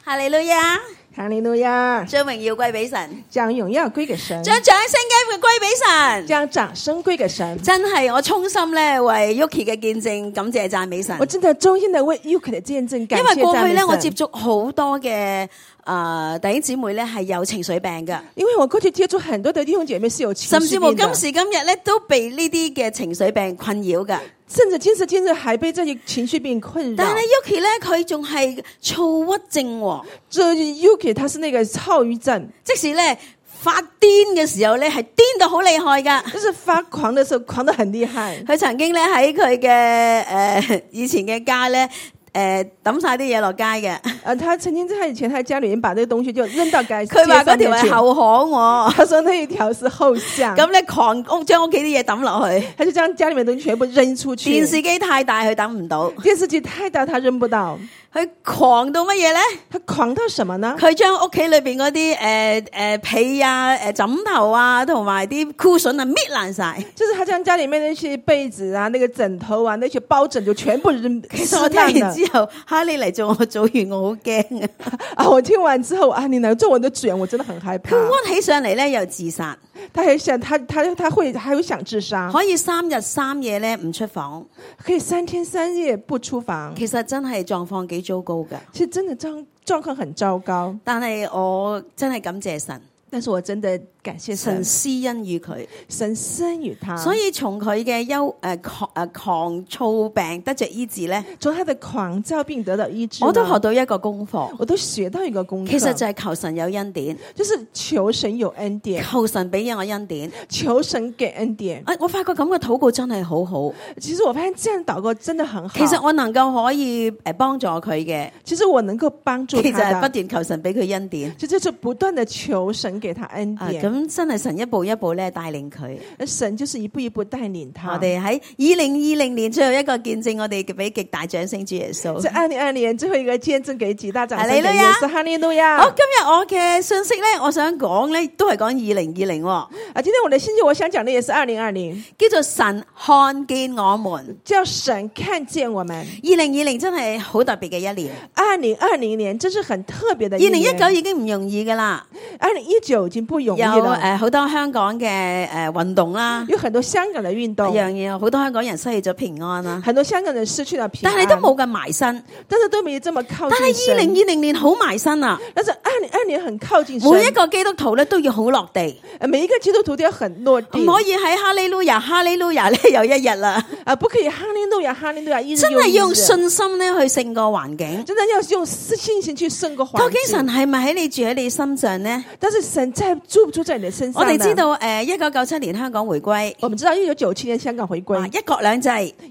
哈利路亞， 哈利路亞， 將榮耀歸俾神， 將榮耀歸給神， 將掌聲歸俾神， 將掌聲歸給神。 真係我衷心咧為 Yuki 嘅見證感謝讚美神。 我真的衷心的為 Yuki 的見證感謝讚美神。 因為過去咧我接觸好多嘅弟兄姊妹咧係有情緒病嘅， 因為我過去接觸很多的弟兄姐妹是有情緒病的， 甚至乎今時今日咧都被呢啲嘅情緒病困擾嘅。 甚至今時今日還被這些情緒病困擾。 但係 Yuki 咧佢仲係躁鬱症喎， 這 Yuki 他是那個躁鬱症， 即使咧發癲嘅時候咧係癲到好厲害噶， 就是發狂的時候狂得很厲害。 佢曾經咧喺佢嘅以前嘅家咧。抌晒啲嘢落街嘅。 他曾經在以前，他家裏面把這個東西就扔到街。 佢話嗰條係後巷喎。 他說那一條是後巷。 咁咧狂將屋企啲嘢抌落去。 他就將家裏面的東西全部扔出去。 電視機太大，佢抌唔到。 電視機太大，他扔不到。 佢狂到乜嘢咧？ 他狂到什麼呢？ 佢將屋企裏邊嗰啲被啊、枕頭啊，同埋啲 cushion 啊搣爛晒。 就是他將家裏面那些被子啊、那個枕頭啊、那些包枕就全部扔。 其實我聽完之後，哈利嚟做我組員，我好驚啊！ 我聽完之後啊，你嚟做我的組員，我真的很害怕。 佢屈起上嚟咧，又自殺。 他還想，他會還會想自殺。 可以3日3夜咧唔出房， 可以3天3夜不出房。 其實真係狀況幾糟糕噶。 其實真的狀況很糟糕。 但係我真係感謝神。 但是我真的感謝神施恩於佢， 神施恩於他， 所以從佢嘅狂躁病得着醫治咧， 從他的狂躁病得到醫治， 我都學到一個功課， 我都學到一個功課， 其實就係求神有恩典， 就是求神有恩典， 求神俾我恩典， 求神給恩典。 我發覺咁嘅禱告真係好好， 其實我發現這樣禱告真的很好。 其實我能夠可以幫助佢嘅， 其實我能夠幫助他， 其實係不斷求神俾佢恩典， 就就是不斷的求神給他恩典。 咁真係神一步一步咧帶領佢， 神就是一步一步帶領他。 我哋喺2020年最後一個見證，我哋俾極大掌聲主耶穌。 在2020年最後一個見證，給極大掌聲給耶穌。哈利路亞！ 好，今日我嘅信息咧，我想講咧，都係講2020。 今天我的信息我想講的也是2020， 叫做神看見我們， 叫神看見我們。 2020真係好特別嘅一年。 2020年真是很特別的一年。 2019已經唔容易噶啦 ，2019已經不容易了。 有好多香港嘅運動啦， 有很多香港的運動， 有好多香港人失去咗平安啦， 很多香港人失去了平安， 但係都冇咁埋身， 但是都沒這麼靠近。 但係2020年好埋身啊， 但是2020年很靠近神， 每一個基督徒咧都要好落地， 每一個基督徒都要很落地， 唔可以喺哈利路亞哈利路亞咧有一日啦， 不可以哈利路亞哈利路亞一日， 真係用信心咧去勝過環境， 真的要用信心去勝過環境。 究竟神係咪喺你住喺你身上呢？ 但是神住不住在你的身上呢？ 我哋知道1997年香港回歸， 我們知道1997年香港回歸， 一國兩制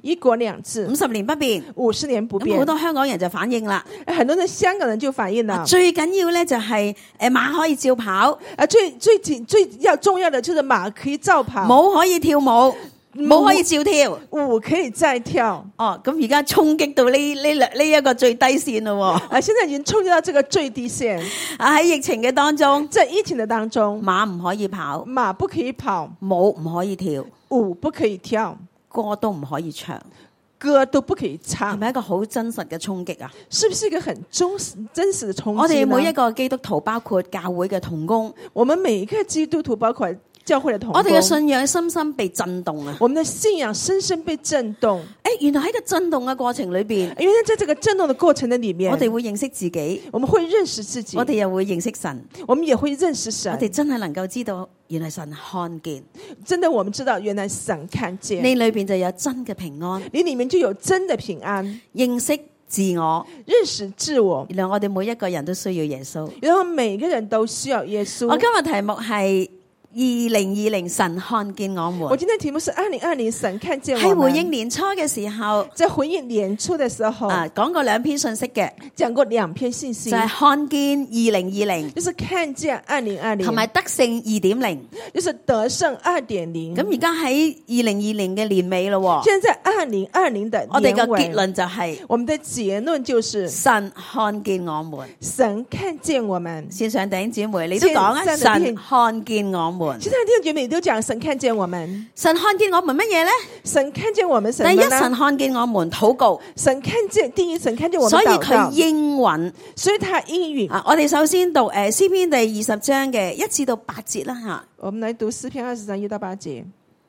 50年不變 ，50年不變， 好多香港人就反應啦， 很多人香港人就反應啦。 最緊要咧就係馬可以照跑， 最要重要的就是馬可以照跑， 舞可以跳舞，舞可以照跳， 舞可以再跳。 哦，咁而家衝擊到呢一個最低線咯。 現在已經衝擊到這個最低線。 喺疫情嘅當中， 在疫情的當中， 馬唔可以跑， 馬不可以跑， 舞唔可以跳， 舞不可以跳， 歌都唔可以唱， 歌都不可以唱， 係咪一個好真實嘅衝擊啊？ 是不是一個很真實的衝擊？ 我哋每一個基督徒，包括教會嘅同工， 我們每一個基督徒，包括教會的同工， 我哋嘅信仰深深被震動啊！ 我們的信仰深深被震動。 原來喺個震動嘅過程裏邊， 原來在這個震動的過程的裏面， 我哋會認識自己， 我們會認識自己， 我哋又會認識神， 我們也會認識神。 我哋真係能夠知道，原來神看見， 真的我們知道，原來神看見。 你裏邊就有真嘅平安， 你裏面就有真的平安， 認識自我， 認識自我。 原來我哋每一個人都需要耶穌， 然後每個人都需要耶穌。 我今日題目係2020神看見我們。 我今天題目是2020神看見我們。 喺回應年初嘅時候， 在回應年初的時候， 講過2篇信息嘅， 講過2篇信息， 就係看見2020， 就是看見2020， 同埋得勝2.0， 就是得勝2.0。 咁而家喺2020嘅年尾咯， 現在在2020的年尾， 我哋嘅結論就係， 我們的結論就是神看見我們， 神看見我們。 線上弟兄姊妹，你都講啊，神看見我們。 們。 其實弟兄姐妹都講神看見我們， 神看見我們乜嘢呢？ 神看見我們什麼第一， 呢？ 神看見我們禱告， 神看見第一，神看見我們所以禱佢告， 應允。 所以他應允。 我哋首先讀詩篇第20章嘅1至8節啦吓。 我們來讀詩篇20章1到8節。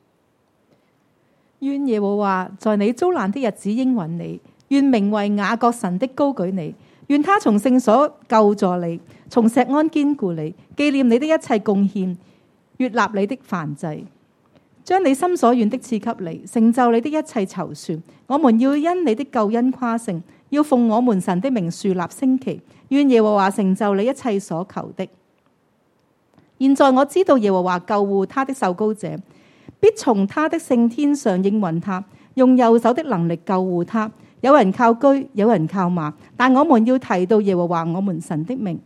願耶和華在你遭難的日子應允你，願名為雅各神的高舉你，願他從聖所救助你，從錫安堅固你，紀念你的一切貢獻，悅納你的燔祭，將你心所願的賜給你，成就你的一切籌算。我們要因你的救恩誇勝，要奉我們神的名豎立升旗。願耶和華成就你一切所求的。現在我知道耶和華救護他的受膏者，必從他的聖天上應允他，用右手的能力救護他。有人靠車，有人靠馬，但我們要提到耶和華我們神的名。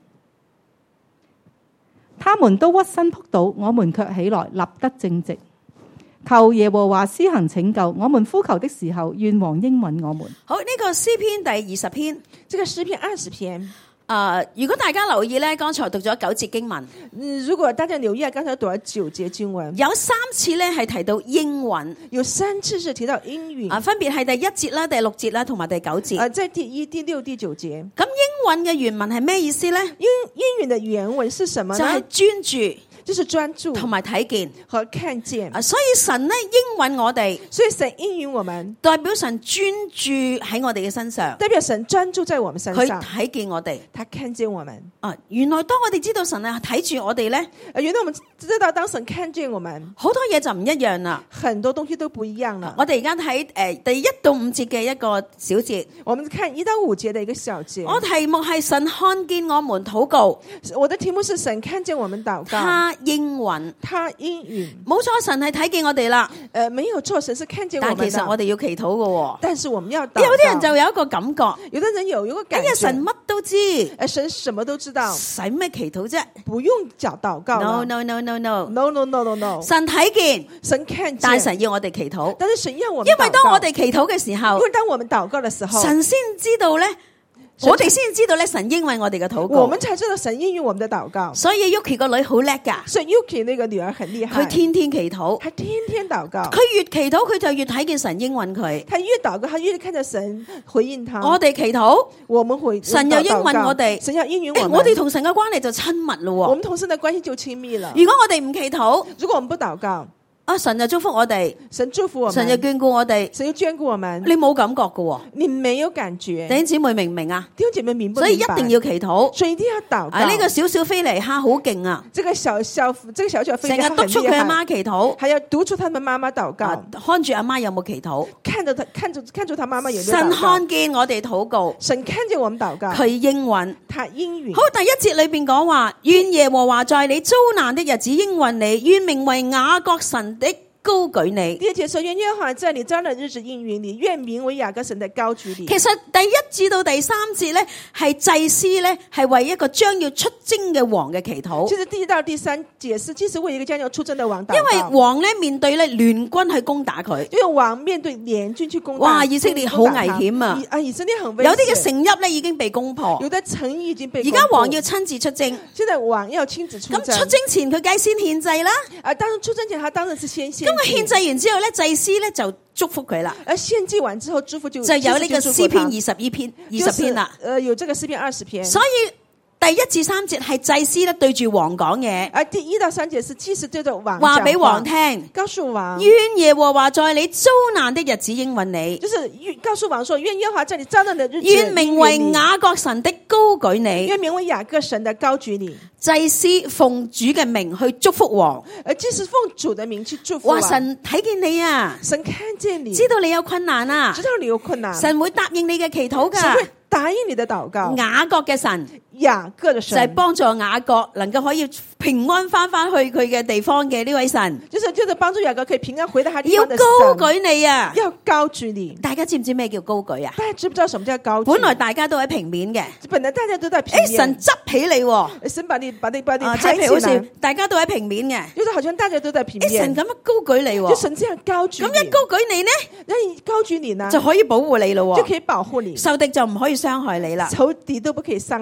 他們都屈身仆倒，我們卻起來立得正直。求耶和華施行拯救，我們呼求的時候，願王應允我們。 好，呢個詩篇第20篇， 這個詩篇20篇。 如果大家留意咧，剛才讀咗9節經文， 如果大家留意啊，剛才讀咗9節經文， 有3次咧係提到應允， 有3次是提到應允， 分別係第1節啦、第6節啦同埋第9節。 在第1、第6、第9節。 咁應允嘅原文係咩意思咧？ 應允的原文是什麼呢？ 就係專注。 就是專注同埋睇見和看見。 所以神咧應允我哋， 所以神應允我們， 代表神專注喺我哋嘅身上， 代表神專注在我們身上， 佢睇見我哋， 他看見我們。 原來當我哋知道神啊睇住我哋咧， 原來我們知道當神看見我們， 好多嘢就唔一樣啦， 很多東西都不一樣了。 我哋而家睇第1到5節嘅一個小節， 我們看1到5節的一個小節。 我題目係神看見我們禱告， 我的題目是神看見我們禱告， 他應允， 他應允。 冇錯，神係睇見我哋啦， 沒有錯，神是看見我們。 但其實我哋要祈禱嘅， 但是我們要禱告。 有啲人就有一個感覺， 有的人有一個感覺， 神乜都知， 神什麼都知道， 使咩祈禱啫？ 不用講禱告。 No no no no no no no no no no。 神睇見， 神看見， 但神要我哋祈禱， 但是神要我們， 因為當我哋祈禱嘅時候， 因為當我們禱告的時候， 神先知道咧。我哋先知道咧，神應允我哋嘅禱告， 我們才知道神應允我們的禱告。 所以 Yuki 個女好叻噶， 所以 Yuki 那個女兒很厲害， 佢天天祈禱， 他天天禱告， 佢越祈禱佢就越睇見神應允佢， 他越禱告他越看着神回應他。 我哋祈禱， 我們回神又應允我哋， 神要應允我們， 我哋同神嘅關係就親密咯。 我們同神的關係就親密了。 如果我哋唔祈禱， 如果我們不禱告， 神就祝福我哋， 神祝福我們， 神就眷顧我哋， 神就眷顧我們。 你冇感覺嘅， 你沒有感覺。 弟兄姊妹明唔明啊？ 弟兄姐妹明不明白？ 所以一定要祈禱， 所以一定要禱告。 呢個小小菲尼蝦好勁啊！ 這個小小菲尼蝦成日督促佢阿媽祈禱， 還要督促他們媽媽禱告， 看住阿媽有冇祈禱， 看住他媽媽有冇禱告。 神看見我哋禱告， 神看見我們禱告， 佢應允， 他應允。 好，第1節裏邊講話，願耶和華在你遭難的日子應允你，願名為雅各神的高舉你。 第2節說，願耶和華在你遭難的日子應允你，願名為雅各神的高舉你。 其實第1至到第3節咧，係祭司咧係為一個將要出征嘅王嘅祈禱。 其實第1到第3節是即是為一個將要出征的王禱告。 因為王咧面對咧聯軍去攻打佢， 因為王面對聯軍去攻打。 哇！以色列好危險啊！ 以色列很危險。 有啲嘅城邑咧已經被攻破， 有的城邑已經被攻破。 而家王要親自出征， 現在王要親自出征。 咁出征前佢梗先獻祭啦。 當然出征前他當然是先獻祭。 咁佢獻祭完之後咧，祭司咧就祝福佢啦。 獻祭完之後，祝福就有呢個詩篇20篇啦。 有這個詩篇20篇。 所以第1至3節係祭司咧對住王講嘢， 第1到3節是祭司對着王話俾王聽， 告訴王， 願耶和華在你遭難的日子應允你， 就是告訴王說，願耶和華在你遭難的日子， 願名為雅各神的高舉你， 願名為雅各神的高舉你。 祭司奉主嘅名去祝福王， 祭司奉主的名去祝福王。 哇！神睇見你啊， 神看見你， 知道你有困難啊， 知道你有困難， 神會答應你嘅祈禱噶， 神會答應你的禱告。 雅各嘅神， 雅各的神就係幫助雅各能夠可以平安翻去佢嘅地方嘅呢位神， 就是幫助雅各可以平安回到他地要方的神。 高舉你啊， 要高舉你。 大家知唔知咩叫高舉啊？ 大家知不知道什麼叫高舉？ 本來大家都喺平面嘅， 本來大家都在平面。 神執起你， 神把你抬起來，大家都喺平面嘅， 就是好像大家都在平面。 神咁樣高舉你， 就神這樣高舉你， 咁一高舉你呢， 那高舉你呢， 就可以保護你咯， 就可以保護你， 仇敵就唔可以傷害你啦， 仇敵都不可以傷害， 唔可以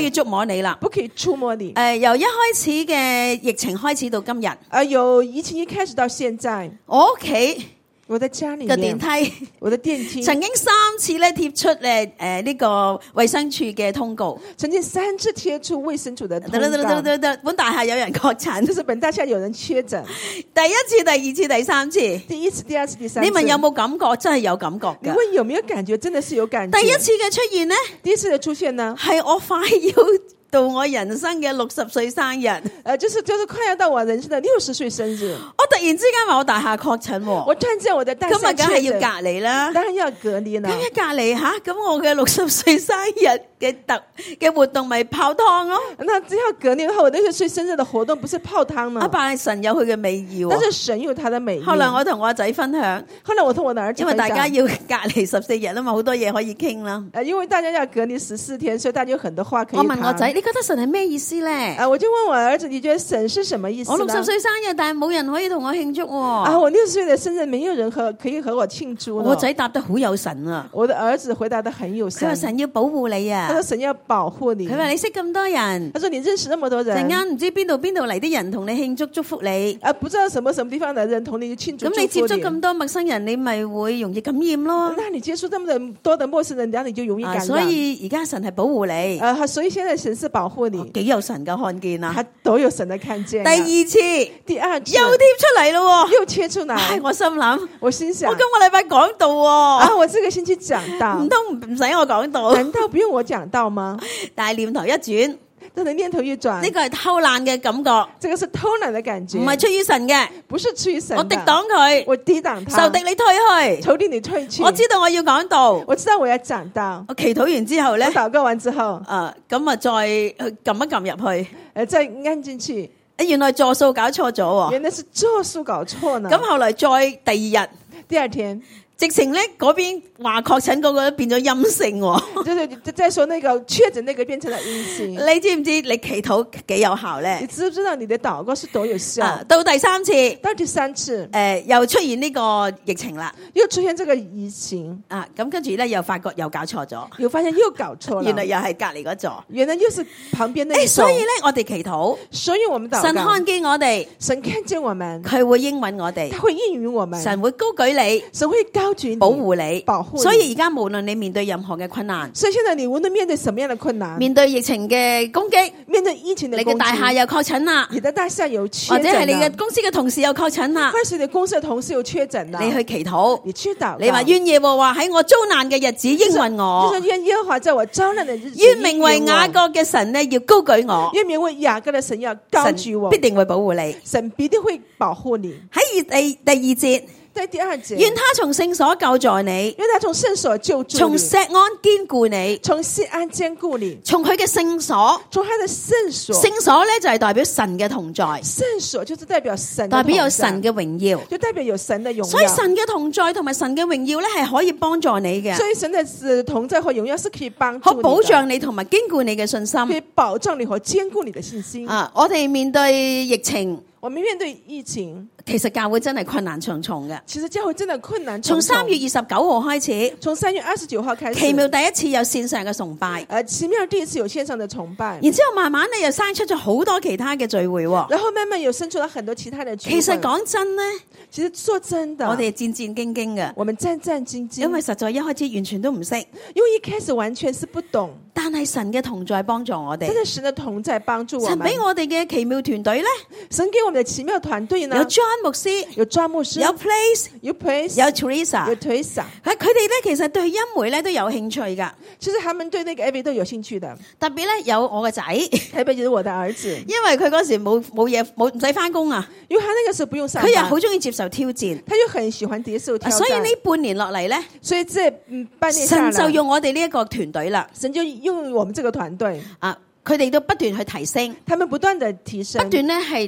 以觸摸你啦。 不可以觸摸你。 由一開始嘅疫情開始到今日， 由疫情一開始到現在， 我屋企我的家裏嘅面， 電梯我的電梯曾經3次咧貼出呢個衛生署嘅通告， 曾經3次貼出衛生署的通告， 本大廈有人確診， 就是本大廈有人確診， 第一次、第二次、第三次， 第一次、第二次、第三次， 你問有冇感覺？真係有感覺㗎。 你問有沒有感覺？真的是有感覺。 第一次嘅出現呢， 第一次的出現呢， 係我快要到我人生嘅60歲生日， 就是快要到我人生的60歲生日， 我突然之間話我大廈確診喎， 我突然之間我的大廈確診， 咁啊梗係要隔離啦， 當然要隔離啦。 咁一隔離吓，咁我嘅60歲生日嘅活動咪泡湯咯。 那只要隔離的話，我60歲生日的活動不是泡湯嗎？ 但係神有佢嘅美意， 但是神有他的美意。 後來我同我仔分享， 後來我同我的兒子分享， 因為大家要隔離14日啊嘛，好多嘢可以傾啦。 因為大家要隔離14天，所以大家有很多話可以談。 我問我仔，你覺得神係咩意思咧？ 我就問我兒子，你覺得神是什麼意思呢？ 我60歲生日，但係冇人可以同我慶祝。 我60歲的生日，沒有人可以和我慶祝。 我仔答得好有神啊！ 我的兒子回答得很有神。 佢話神要保護你啊！ 他說神要保護你。 佢話你識咁多人， 他說你認識那麼多人， 陣間唔知邊度嚟啲人同你慶祝祝福你， 不知道什麼地方的人同你慶祝祝福你。 咁你接觸咁多陌生人，你咪會容易感染咯。 那你接觸這麼多的陌生人，然後你就容易感染。 所以而家神係保護你。 所以現在神是保護你。 幾有神嘅看見啊！ 他都有神的看見。 第二次又貼出嚟咯， 又貼出來。 我心諗， 我心想， 我今個禮拜講道喎， 我這個星期講道， 唔通唔使我講道？ 難道不用我講道嗎？ 但係念頭一轉， 但係念頭一轉， 呢個係偷懶嘅感覺， 這個是偷懶的感覺， 唔係出於神嘅， 不是出於神的。 我敵擋佢， 我抵擋他， 仇敵你退去， 仇敵你退去。 我知道我要講道， 我知道我要講道。 我祈禱完之後咧， 禱告完之後， 咁啊再撳一撳入去， 再按進去。 原來座數搞錯咗喎， 原來是座數搞錯呢。 咁後來再第二天。直情咧嗰邊話確診嗰個變咗陰性喎， 就是再說那個確診那個變成了陰性。 你知唔知你祈禱幾有效咧？ 你知唔知道你的禱告是多有效？ 到第三次，又出現呢個疫情啦， 又出現這個疫情咁跟住咧又發覺又搞錯咗， 又發現又搞錯了， 原來又係隔離嗰座， 原來又是旁邊那一座。 所以咧我哋祈禱， 所以我們禱告， 神看見我哋， 神看見我們， 佢會應允我哋， 他會應允我們， 神會高舉你， 神會高舉你， 保護你， 保護你。 所以而家無論你面對任何嘅困難， 所以現在你無論面對什麼樣的困難， 面對疫情嘅攻擊， 面對疫情的攻擊， 你嘅大廈又確診啦， 你的大廈有確診， 或者係你嘅公司嘅同事又確診啦， 或者你公司嘅同事有確診啦， 你去祈禱， 你去禱告， 你話願耶和華喺我遭難嘅日子應允我， 就是願耶和華在我遭難的日子， 願名為雅各嘅神呢要高舉我， 願名為雅各的神要高舉我， 必定會保護你， 神必定會保護你。 喺第二節。 在第二節， 願他從聖所救助你， 願他從聖所救助你， 從錫安堅固你， 從錫安堅固你， 從佢嘅聖所， 從他的聖所， 聖所咧就係代表神嘅同在， 聖所就是代表神， 代表有神嘅榮耀， 就代表有神的榮耀。 所以神嘅同在同埋神嘅榮耀咧係可以幫助你嘅， 所以神的同在和榮耀是可以幫助你的， 可保障你同埋堅固你嘅信心， 可以保障你和堅固你的信心。 我哋面對疫情。 我們面對疫情， 其實教會真係困難重重嘅。 其實教會真的困難重重。 從3月29號開始， 從3月29號開始， 奇妙第一次有線上嘅崇拜， 奇妙第一次有線上的崇拜。 然之後慢慢咧又生出咗好多其他嘅聚會， 然後慢慢又生出了很多其他的聚會。 其實講真呢， 其實說真的， 我哋戰戰兢兢嘅， 我們戰戰兢兢， 因為實在一開始完全都唔識， 因為一開始完全是不懂。 但係神嘅同在幫助我哋， 真係神嘅同在幫助我們。 神俾我哋嘅奇妙團隊咧， 神給我們的奇妙團隊呢， 有 John 牧師， 有 John 牧師， 有 Place， 有 Place， 有 Teresa， 有 Teresa。 佢哋咧其實對音媒咧都有興趣噶。 其實他們對那個 AV 都有興趣的。 特別咧有我個仔， 特別就是我的兒子， 因為佢嗰時冇嘢冇唔使翻工啊， 因為他那個時候不用上班， 佢又好中意接受挑戰， 他就很喜歡接受挑戰。 所以呢半年落嚟咧， 所以這半年下來， 神就用我哋呢一個團隊啦， 神就用我們這個團隊啊，佢哋都不斷去提升， 他們不斷的提升， 不斷咧係突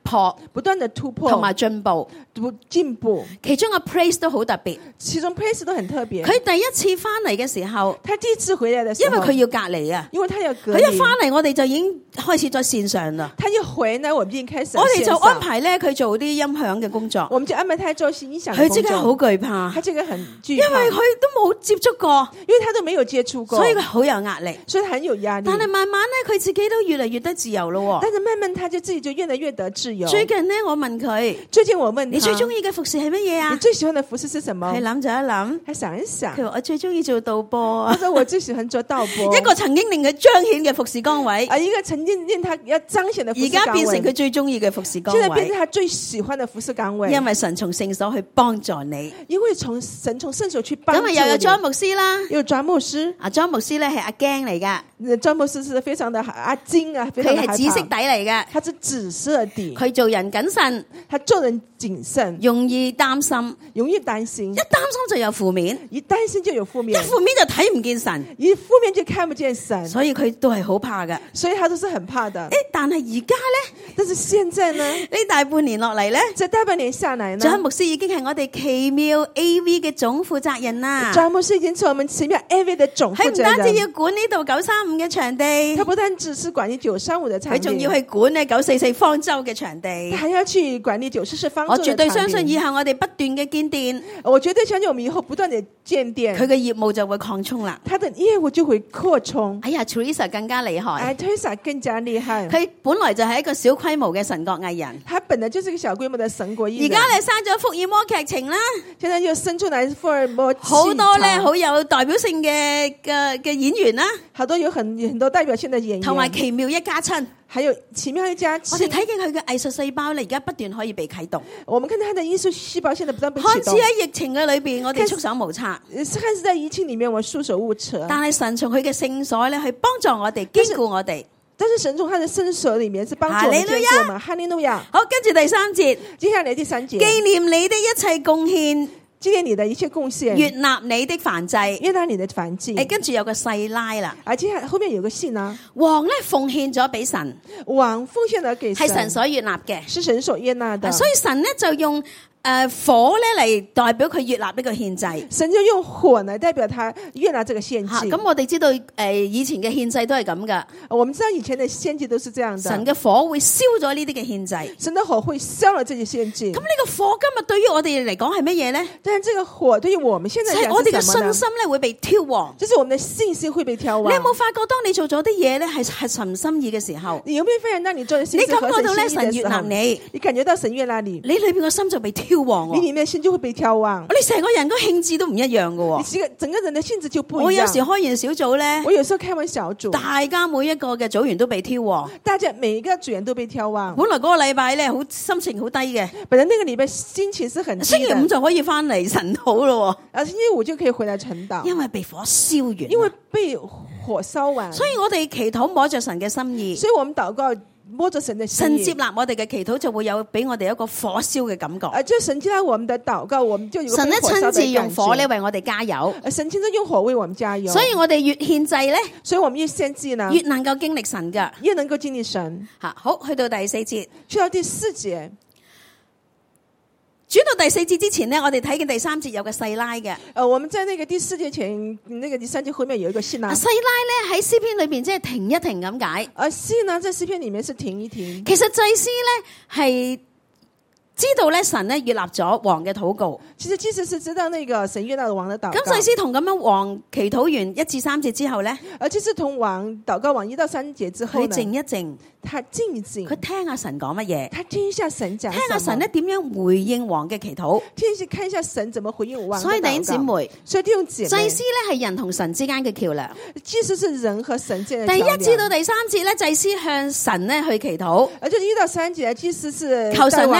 破不斷的突破同埋進步。 進步， 其中個 praise 都好特別。 其中 praise 都很特別。 佢第一次翻嚟嘅時候， 他第一次回來的時候， 因為佢要隔離啊， 因為他要隔佢一離， 翻嚟我哋就已經開始在線上啦。 他一回呢，我們已經開始我哋就安線上， 排咧佢做啲音響嘅工作， 我們就安排他做音響的工作。 佢即刻好懼怕他，這個很懼因怕， 為佢都冇接觸過， 因為他都沒有接觸過， 所以佢好有壓力。 所以他很有壓力。 但係慢慢咧，佢自己都越嚟越得自由咯。 但是慢慢他就自己就越來越得自由。 最近呢，我問佢： 最近我問他， 你最中意嘅服侍係乜嘢啊？ 你最喜歡的服侍是什麼？ 佢諗咗一諗， 他想一想， 佢話我最中意做導播啊， 他說我最喜歡做導播， 一個曾經令佢彰顯嘅服侍崗位， 一個曾經令他要彰顯的服而侍崗位， 家變成佢最中意嘅服侍崗現在變成位， 他最喜歡的服侍崗位。 因為神從聖所去幫助你。 因為神從聖所去幫助你。 咁啊又有莊牧師啦， 有莊牧師， 啊莊牧師咧係阿驚嚟噶， 莊牧師是非常的阿金啊，非常佢的害怕係紫色底嚟嘅， 他是紫色底， 佢做人謹慎， 他做人謹慎， 容易擔心， 容易擔心一，擔心就有負面， 一擔心就有負一面， 負面就睇唔見神， 一負面就看不見神， 所以佢都係好怕嘅。 所以他都是很怕的。 但係而家咧但是現在呢， 呢大半年落嚟咧， 這大半年下來呢， 莊牧師已經係我哋奇妙 AV 嘅總負責人啦。 莊牧師已經成為我們奇妙 AV 的總負責佢唔單止人， 要管呢度935嘅場地， 他不單只是管理935的場地， 佢仲要去管呢944方舟嘅場地他。還要去管理944方舟我的場地。 絕對相信以後我哋不斷嘅建店， 我絕對相信我們以後不斷的建店， 佢嘅業務就會擴充啦。 他的業務就會擴充。 哎呀 Teresa 更加厲害， Teresa 更加厲害， 佢本來就係一個小規模嘅神國藝人， 他本來就是一個小規模的神國藝人， 而家咧生咗福爾摩劇情啦， 現在又生出來福爾摩劇好多咧好有代表性嘅演員啦， 好多有很多代表性的演員， 同埋奇妙一家親。 還有奇妙一家我哋親。 睇見佢嘅藝術細胞咧，而家不斷可以被啟動。 我們看到他的藝術細胞現在不斷被看似啟動， 喺疫情嘅裏邊，我哋束手無策， 看似在疫情裡面我們束手無策， 但係神從佢嘅聖所咧去幫助我哋，堅固我哋。 但是神從他的聖所裡面是幫助我們堅固我們。哈利路亞！ 好，跟住第三節， 接下來第三節， 紀念你的一切貢獻， 紀念你的一切貢獻， 悅納你的燔祭。 悅納你的燔祭。 跟住有個細拉啦， 接下來後面有個信啊， 王咧奉獻咗俾神， 王奉獻了給神， 係神所悅納嘅， 是神所悅納的， 所以神咧就用火咧嚟代表佢悅納呢個獻祭。 神就用火來代表他悅納這個獻祭。 咁我哋知道以前嘅獻祭都係咁噶， 我們知道以前的獻祭都是這樣的， 神嘅火會燒咗呢啲嘅獻祭。 神的火會燒了這些獻祭。 咁呢個火今日對於我哋嚟講係乜嘢咧？ 但係這個火對於我們現在講就係我哋嘅是什麼呢？ 信心咧會被挑旺。 就是我們的信心會被挑旺。 你有冇發覺，當你做咗啲嘢咧係神心意嘅時候， 你有沒有發現，當你做的事你情合感覺到咧神心意的時候， 神悅納你， 你感覺到神悅納你， 你裏邊個心就被挑旺喎。 你裡面心就會被挑旺， 你成個人個興致都唔一樣噶你。整個人的性質就不一樣。 我有時開完小組咧， 我有時候開完小組， 大家每一個嘅組員都被挑旺。 大家每一個組員都被挑旺。 本來嗰個禮拜咧好心情好低嘅， 本來那個禮拜心情是很低的， 星期五就可以翻嚟神土咯， 然後星期五就可以回來晨禱， 因為被火燒完。 因為被火燒完， 所以我哋祈禱摸着神嘅心意， 所以我們禱告摸着神的心神意， 接納我哋嘅祈禱就會有俾我哋一個火燒嘅感覺。 就神接納我們的禱告，我們就有個神咧親被火燒的感覺。 自用火咧為我哋加油， 神親自用火為我們加油。 所以我哋越獻祭咧， 所以我們越獻祭呢， 越能夠經歷神噶。 越能夠經歷神。 好，去到第4節， 去到第4節。 轉到第4節之前呢，我哋睇見第3節有個細拉嘅。 我們在那個第4節前，那個第3節後面有一個信啊。 細拉咧喺詩篇裏邊即係停一停咁解。 信呢，在詩篇裡面是停一停。 其實祭司咧係知道咧神咧悅納咗王嘅禱告。 其實祭司是知道那個神悅納王的禱告。 咁祭司同咁樣王祈禱完1至3節之後咧， 祭司同王禱告完1到3節之後呢， 佢靜一靜， 他靜一靜， 佢聽下神講乜嘢， 他聽一下神講什麼， 聽下神咧點樣回應王嘅祈禱， 看一下神怎麼回應王的禱告。 所以弟兄姊妹， 所以弟兄姊妹， 祭司咧係人同神之間嘅橋梁。 祭司是人和神之間的第橋梁。 1至到第3節咧，祭司向神咧去祈禱， 就1到3節，祭司是求神咧去祝福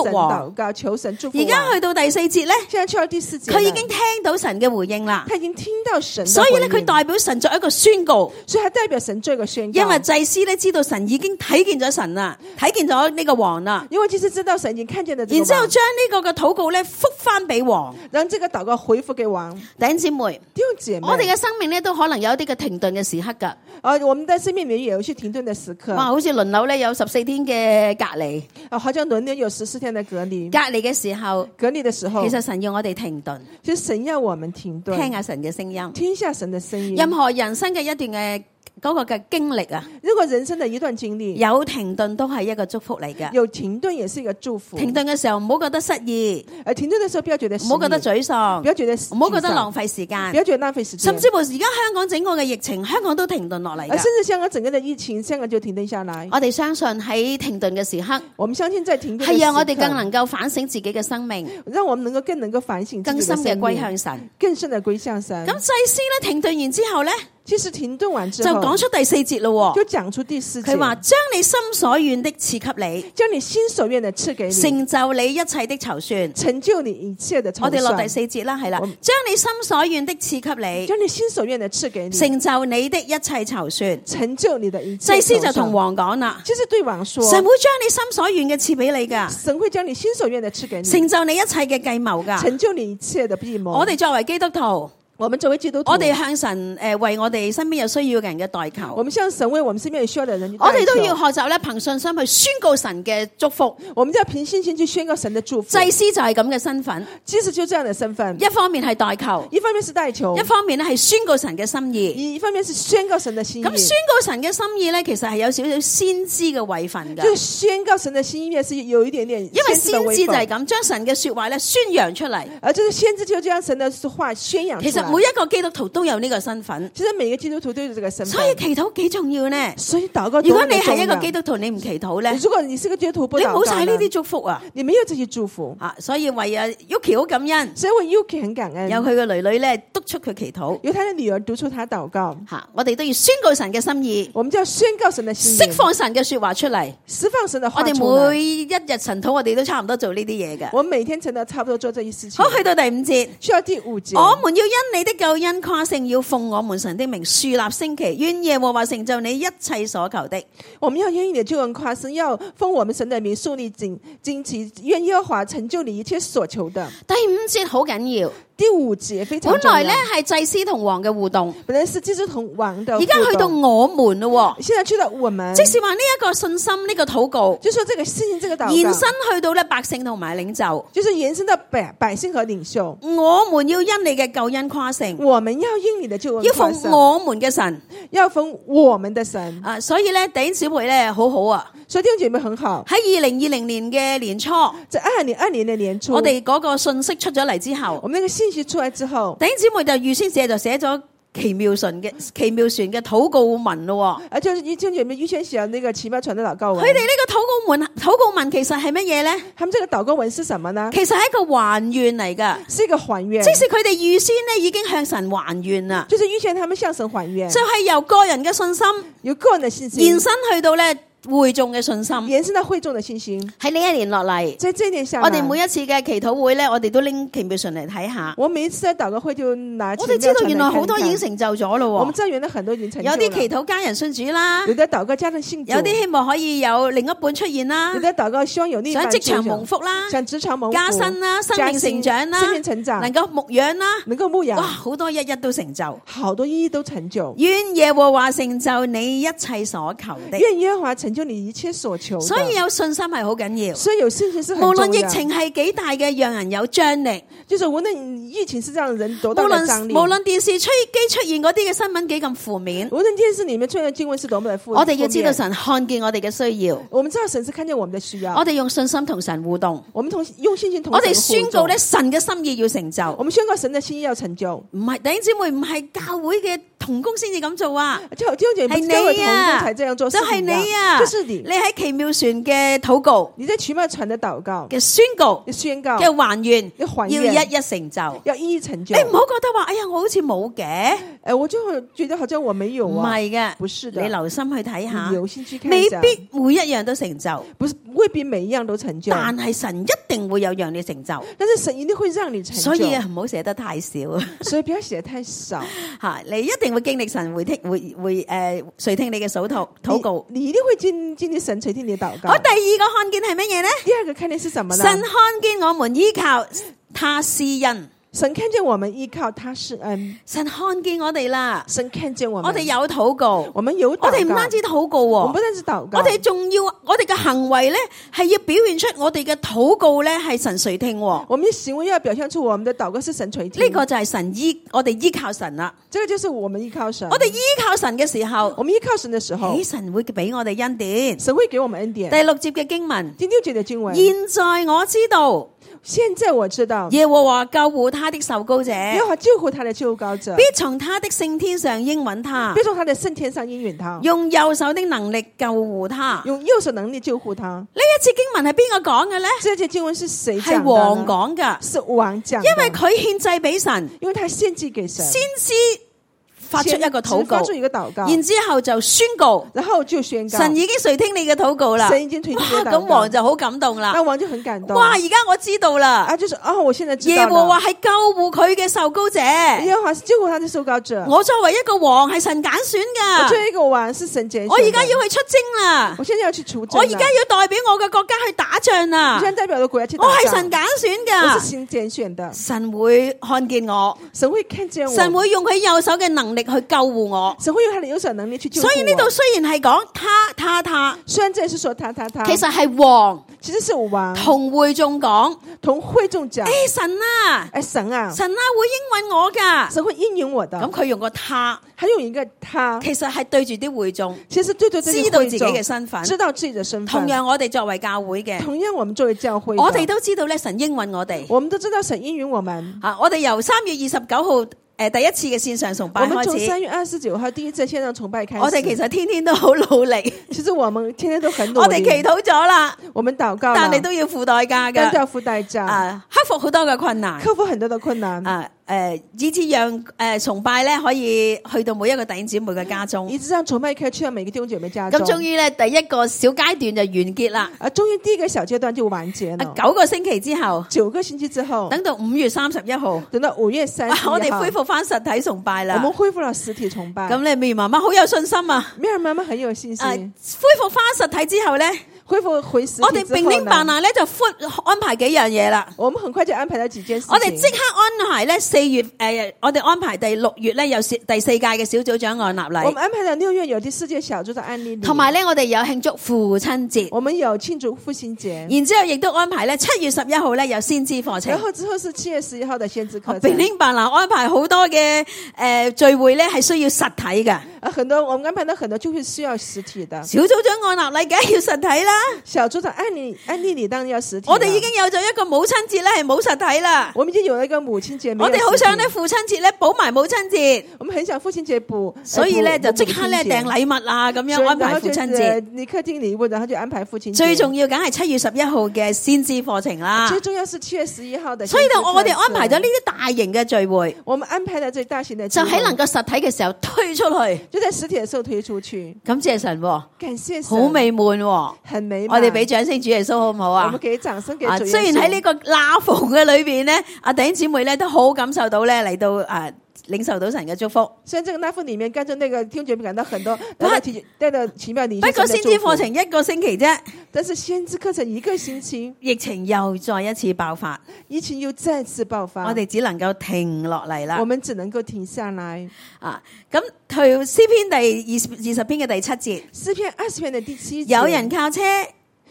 神王。 禱告，求神祝福王。 而家去到第4節咧， 現在去到第4節， 佢已經聽到神嘅回應啦， 他已經聽到神的所以咧回應， 佢代表神作一個宣告。 所以他代表神做一個宣告。 因為祭司咧知道神已經睇見咗神啦，睇見咗呢個王啦， 因為祭司知道神已經看見了這個王， 然之後將呢個嘅禱告咧復翻俾王。 讓這個禱告回復給王。 弟兄姊妹， 弟兄姐妹， 我哋嘅生命咧都可能有一啲嘅停頓嘅時刻噶。 我們在生命裏面有一些停頓的時刻。 哇，好似輪流咧有14天嘅隔離， 好像輪流有14天的隔離。 隔離嘅時候， 隔離的時候， 其實神要我哋停頓， 其實神要我們停頓， 聽下神嘅聲音， 聽下神的聲音。 任何人生嘅一段嘅嗰個嘅經歷啊， 如果人生的一段經歷有停頓都係一個祝福嚟㗎。 有停頓也是一個祝福。 停頓嘅時候唔好覺得失意， 停頓的時候不要覺得失意， 唔好覺得沮喪， 不要覺得唔好覺得浪費時間， 不要覺得浪費時間。 甚至乎而家香港整個嘅疫情，香港都停頓落嚟㗎。 甚至香港整個的疫情，香港就停頓下來。 我哋相信喺停頓嘅時刻， 我們相信在停頓的時刻， 係讓我哋更能夠反省自己嘅生命， 讓我們更能夠反省自己的更深嘅生命， 歸向神， 更深的歸向神。 咁祭司咧停頓完之後咧， 其實停頓完之就後講出第4節咯。 就講出第4節， 佢話將你心所願的賜給你， 將你心所願的賜給你， 成就你一切的籌算。 成就你一切的籌算。 我哋落第4節啦，係啦，將你心所願的賜給你， 將你心所願的賜給你， 成就你的一切籌算。 成就你的一切籌算。 祭司就同王講啦， 其實對王說， 神會將你心所願嘅賜俾你噶， 神會將你心所願的賜給你， 成就你一切嘅計謀噶。 成就你一切的計謀。 我哋作為基督徒， 我們作為基督徒， 我哋向神為我哋身邊有需要嘅人嘅代求， 我們向神為我們身邊有需要的人， 我哋都要學習咧憑信心去宣告神嘅祝福。 我們就要憑信心去宣告神的祝福。 祭司就係咁嘅身份， 祭司就這樣的身份， 一方面係代求， 一方面是代求， 一方面咧係宣告神嘅心意， 一方面是宣告神的心意。 咁宣告神嘅心意咧，其實係有少少先知嘅位份噶。 就宣告神的心意是有一點點， 因為先知就係咁，將神嘅說話咧宣揚出嚟。 而就是先知就將神的話宣揚出來。 其實每一個基督徒都有呢個身份， 其實每個基督徒都有這個身份， 所以祈禱幾重要呢？ 所以禱告， 如果你係一個基督徒，你唔祈禱咧， 如果你是個基督徒不禱告， 你冇晒呢啲祝福啊！ 你沒有這些祝福啊！所以為啊 Yuki 好感恩， 所以我 Yuki 很感恩， 有佢嘅女女咧督促佢祈禱， 由他的女兒督促他禱告。 吓，我哋都要宣告神嘅心意， 我們就要宣告神的心意， 釋放神嘅說話出嚟， 釋放神的話出來。 我哋每一日晨禱，我哋都差唔多做呢啲嘢嘅。 我每天晨禱差不多做這一事情。 好，去到第5節， 去到第5節， 我們要因你的救恩誇勝，要奉我們神的名樹立升旗，願耶和華成就你一切所求的。 我們要因你的救恩誇勝，要奉我們神的名樹立旌旗，願耶和華成就你一切所求的。 第5節好緊要。 第5節非常重要。 本來咧係祭司同王嘅互動， 本來是祭司同王的互動， 而家去到我們咯。 現在去到我們， 即是話呢一個信心，呢個禱告， 就說這個信心，這個禱告延伸去到咧百姓同埋領袖， 就是延伸到百姓和領袖。 我們要因你嘅救恩誇勝， 我們要因你的救恩要奉我們嘅神， 要奉我們的神啊！所以咧弟兄姊妹咧好好啊， 所以弟兄姐妹很好。 喺2020年嘅年初， 在2020年的年初， 我哋嗰個信息出咗嚟之後， 我們那個信息出來之後， 弟兄姊妹就預先寫咗奇妙船嘅禱告文咯。 就是弟兄姐妹預先寫那個奇妙船的禱告文。 佢哋呢個禱告文其實係乜嘢咧？ 他們這個禱告文是什麼呢？ 其實係一個還願嚟噶， 是一個還願。 即使佢哋預先咧已經向神還願啦， 就是預先他們向神還願， 就係由個人嘅信心， 由個人的信心延伸去到咧會眾嘅信心， 延伸到會眾的信心。 喺呢一年落嚟， 在這一年下來， 我哋每一次嘅祈禱會咧，我哋都拎奇妙船嚟睇下。 我每一次在禱告會就拿奇我妙船來看看。 哋知道原來好多已經成就咗咯。 我們知道原來很多已經成就了。 有啲祈禱家人信主啦， 有的禱告家人信主， 有啲希望可以有另一半出現啦， 有的禱告希望有另一半想職場蒙福啦， 想職場蒙福加薪啦，生命成長啦， 生命成長， 能夠牧養啦， 能夠牧養， 哇，好多一一都成就， 好多一一都成就。 願耶和華成就你一切所求的， 願耶和華成就你一切所求的。 所以有信心係好緊要， 所以有信心是很重要。 無論疫情係幾大嘅，讓人有張力， 就是無論疫情是讓人多大的張力， 無論電視機出現嗰啲嘅新聞幾咁負面， 無論電視裏面出現的經文是多麼的負面， 我哋要知道神看見我哋嘅需要， 我們知道神是看見我們的需要， 我哋用信心同神互動， 我們用信心同我哋宣告咧神嘅心意要成就， 我們宣告神的心意要成就， 唔係弟兄姊妹，唔係教會嘅同工先至咁做啊， 就弟兄姐妹，不是教會同工才這樣做， 就係你啊， 就是你。 你喺奇妙船嘅禱告你在奇妙船的禱告嘅宣告嘅宣告嘅還原， 要還要原一一成就。 要一一成就。 你唔好覺得話，哎呀，我好似冇嘅， 我就覺得好像我沒有唔啊， 係嘅， 不是的， 你留心去睇下你，留心去看未一下， 必每一樣都成就， 不是未必每一樣都成就， 但係神一定會有讓你成就， 但是神一定會讓你成就， 所以唔好寫得太少所以不要寫得太少。 吓，你一定會經歷神會垂聽你嘅禱告。 你一定會經歷神垂聽你的禱告。 好，第二個看見係乜嘢呢？ 第二個看見是什麼呢？ 神看見我們依靠他施恩， 神看見我們依靠他施恩， 神看見我哋啦， 神看見我們， 我哋有禱告， 我們有禱告， 我哋唔單止禱告我們喎， 不單止禱告， 我哋仲要我哋嘅行為咧係要表現出我哋嘅禱告咧係神垂聽喎。 我們的行為要表現出我們的禱告是神垂聽。 呢個就係我哋依靠神啦。 這個就是我們依靠神。 我哋依靠神嘅時候， 我們依靠神的時候， 神會俾我哋恩典。 神會給我們恩典。 第6節嘅經文， 第6節的經文， 現在我知道， 現在我知道耶和華救護他的受膏者， 耶和華救護他的救膏者， 必從他的聖天上應允他， 必從他的聖天上應允他， 用右手的能力救護他。 用右手能力救護他。 呢一次經文係邊個講嘅呢？ 這節經文是誰講的呢？ 係王講噶， 是王講的， 因為佢獻祭俾神， 因為他獻祭給神， 先知發出一個禱告， 發出一個禱告， 然之後就宣告， 然後就宣告神已經垂聽你嘅禱告啦。 神已經垂聽你的禱告。 咁王就好感動啦。 那王就很感動。 哇！而家我知道啦， 啊，就是我現在知道耶和華係救護佢嘅受膏者。 耶和華是救護他的受膏者。 我作為一個王係神揀選我噶， 作為一個王是神揀選的。 我而家要去出征啦， 我現在要去出征。 我而家要代表我嘅國家去打仗啦。 我現在代表我的國家去打我仗。 係神揀選噶， 我是神揀選的。 神會看見我， 神會看見我， 神會用佢右手嘅能力去救護我。 神會用他的右手能力去救護我。 所以呢度雖然係講他， 雖然這是說他， 其實係王， 其實是王同會眾講， 同會眾講。 神啊， 神啊， 神啊會應允我噶， 神會應允我的。 咁佢用個他， 還用一個他， 其實係對住啲會眾， 其實對對對， 知道自己嘅身份， 知道自己的身份。 同樣我哋作為教會嘅， 同樣我們作為教會， 我哋都知道咧，神應允我哋， 我們都知道神應允我們。 我哋由3月29號第一次嘅線上崇拜我們從開始， 3月29號第一次線上崇拜開始， 我哋其實天天都好努力， 其實我們天天都很努力， 我哋祈禱咗啦， 我們禱告了， 但係都要付代價但都要噶， 付代價， 克服好多嘅困難， 克服很多的困難， 以至讓崇拜咧可以去到每一個弟兄姊妹嘅家中， 以致讓崇拜可以去到每個弟兄姐妹家中。 咁終於咧第一個小階段就完結啦， 終於第一個小階段就完結了。 9個星期之後 ，9個星期之後， 等到5月31號， 等到5月31號， 我哋恢復翻實體崇拜啦。 我們恢復了實體崇拜。 咁你咪媽媽好有信心啊！ 咩媽媽很有信心。 恢復翻實體之後咧， 恢復回實體之後呢， 我哋並拎辦啊咧就安排幾樣嘢啦。 我們很快就安排咗幾件事情。 我哋即刻安排咧4月我哋安排第6月咧有第4屆嘅小組長按立禮。 我們安排咗6月有第4屆小組長按立禮。 同埋咧，我哋有慶祝父親節。 我們有慶祝父親節。 然之後亦都安排咧7月11號咧有先知課程。 然後之後是7月11號的先知課程。 並拎辦啊安排好多嘅聚會咧係需要實體嘅。 很多我們安排到很多就會需要實體的。 小組長按立禮梗係要實體啦。 小組長按立禮當然要實體。 我哋已經有咗一個母親節咧係冇實體啦。 我們已經有了一個母親節。 我哋好想咧父親節咧補埋母親節。 我們很想父親節補， 所以咧就即刻咧訂禮物啊咁樣安排父親節。 立刻訂禮物，然後就安排父親節。 最重要梗係7月11號嘅先知課程啦。 最重要是7月11號的。 所以呢，我哋安排咗呢啲大型嘅聚會。 我們安排了最大型的聚會， 就喺能夠實體嘅時候推出去， 就在實體嘅時候推出去。 感謝神， 感謝神， 好美滿， 很美滿。 我哋俾掌聲主耶穌好唔好啊？ 我們給掌聲給主耶穌。 雖然喺呢個罅縫嘅裏邊咧，弟兄姊妹咧都好感受到咧嚟到領受到神嘅祝福。 雖然這個罅縫裡面，跟住那個弟兄姐妹感到很多帶到奇妙領受神的祝福。 不過先知課程1個星期啫， 但是先知課程1個星期， 疫情又再一次爆發， 疫情又再次爆發， 我哋只能夠停落嚟啦。 我們只能夠停下來。 咁去詩篇第20篇嘅第7節， 詩篇20篇的第7節， 有人靠車，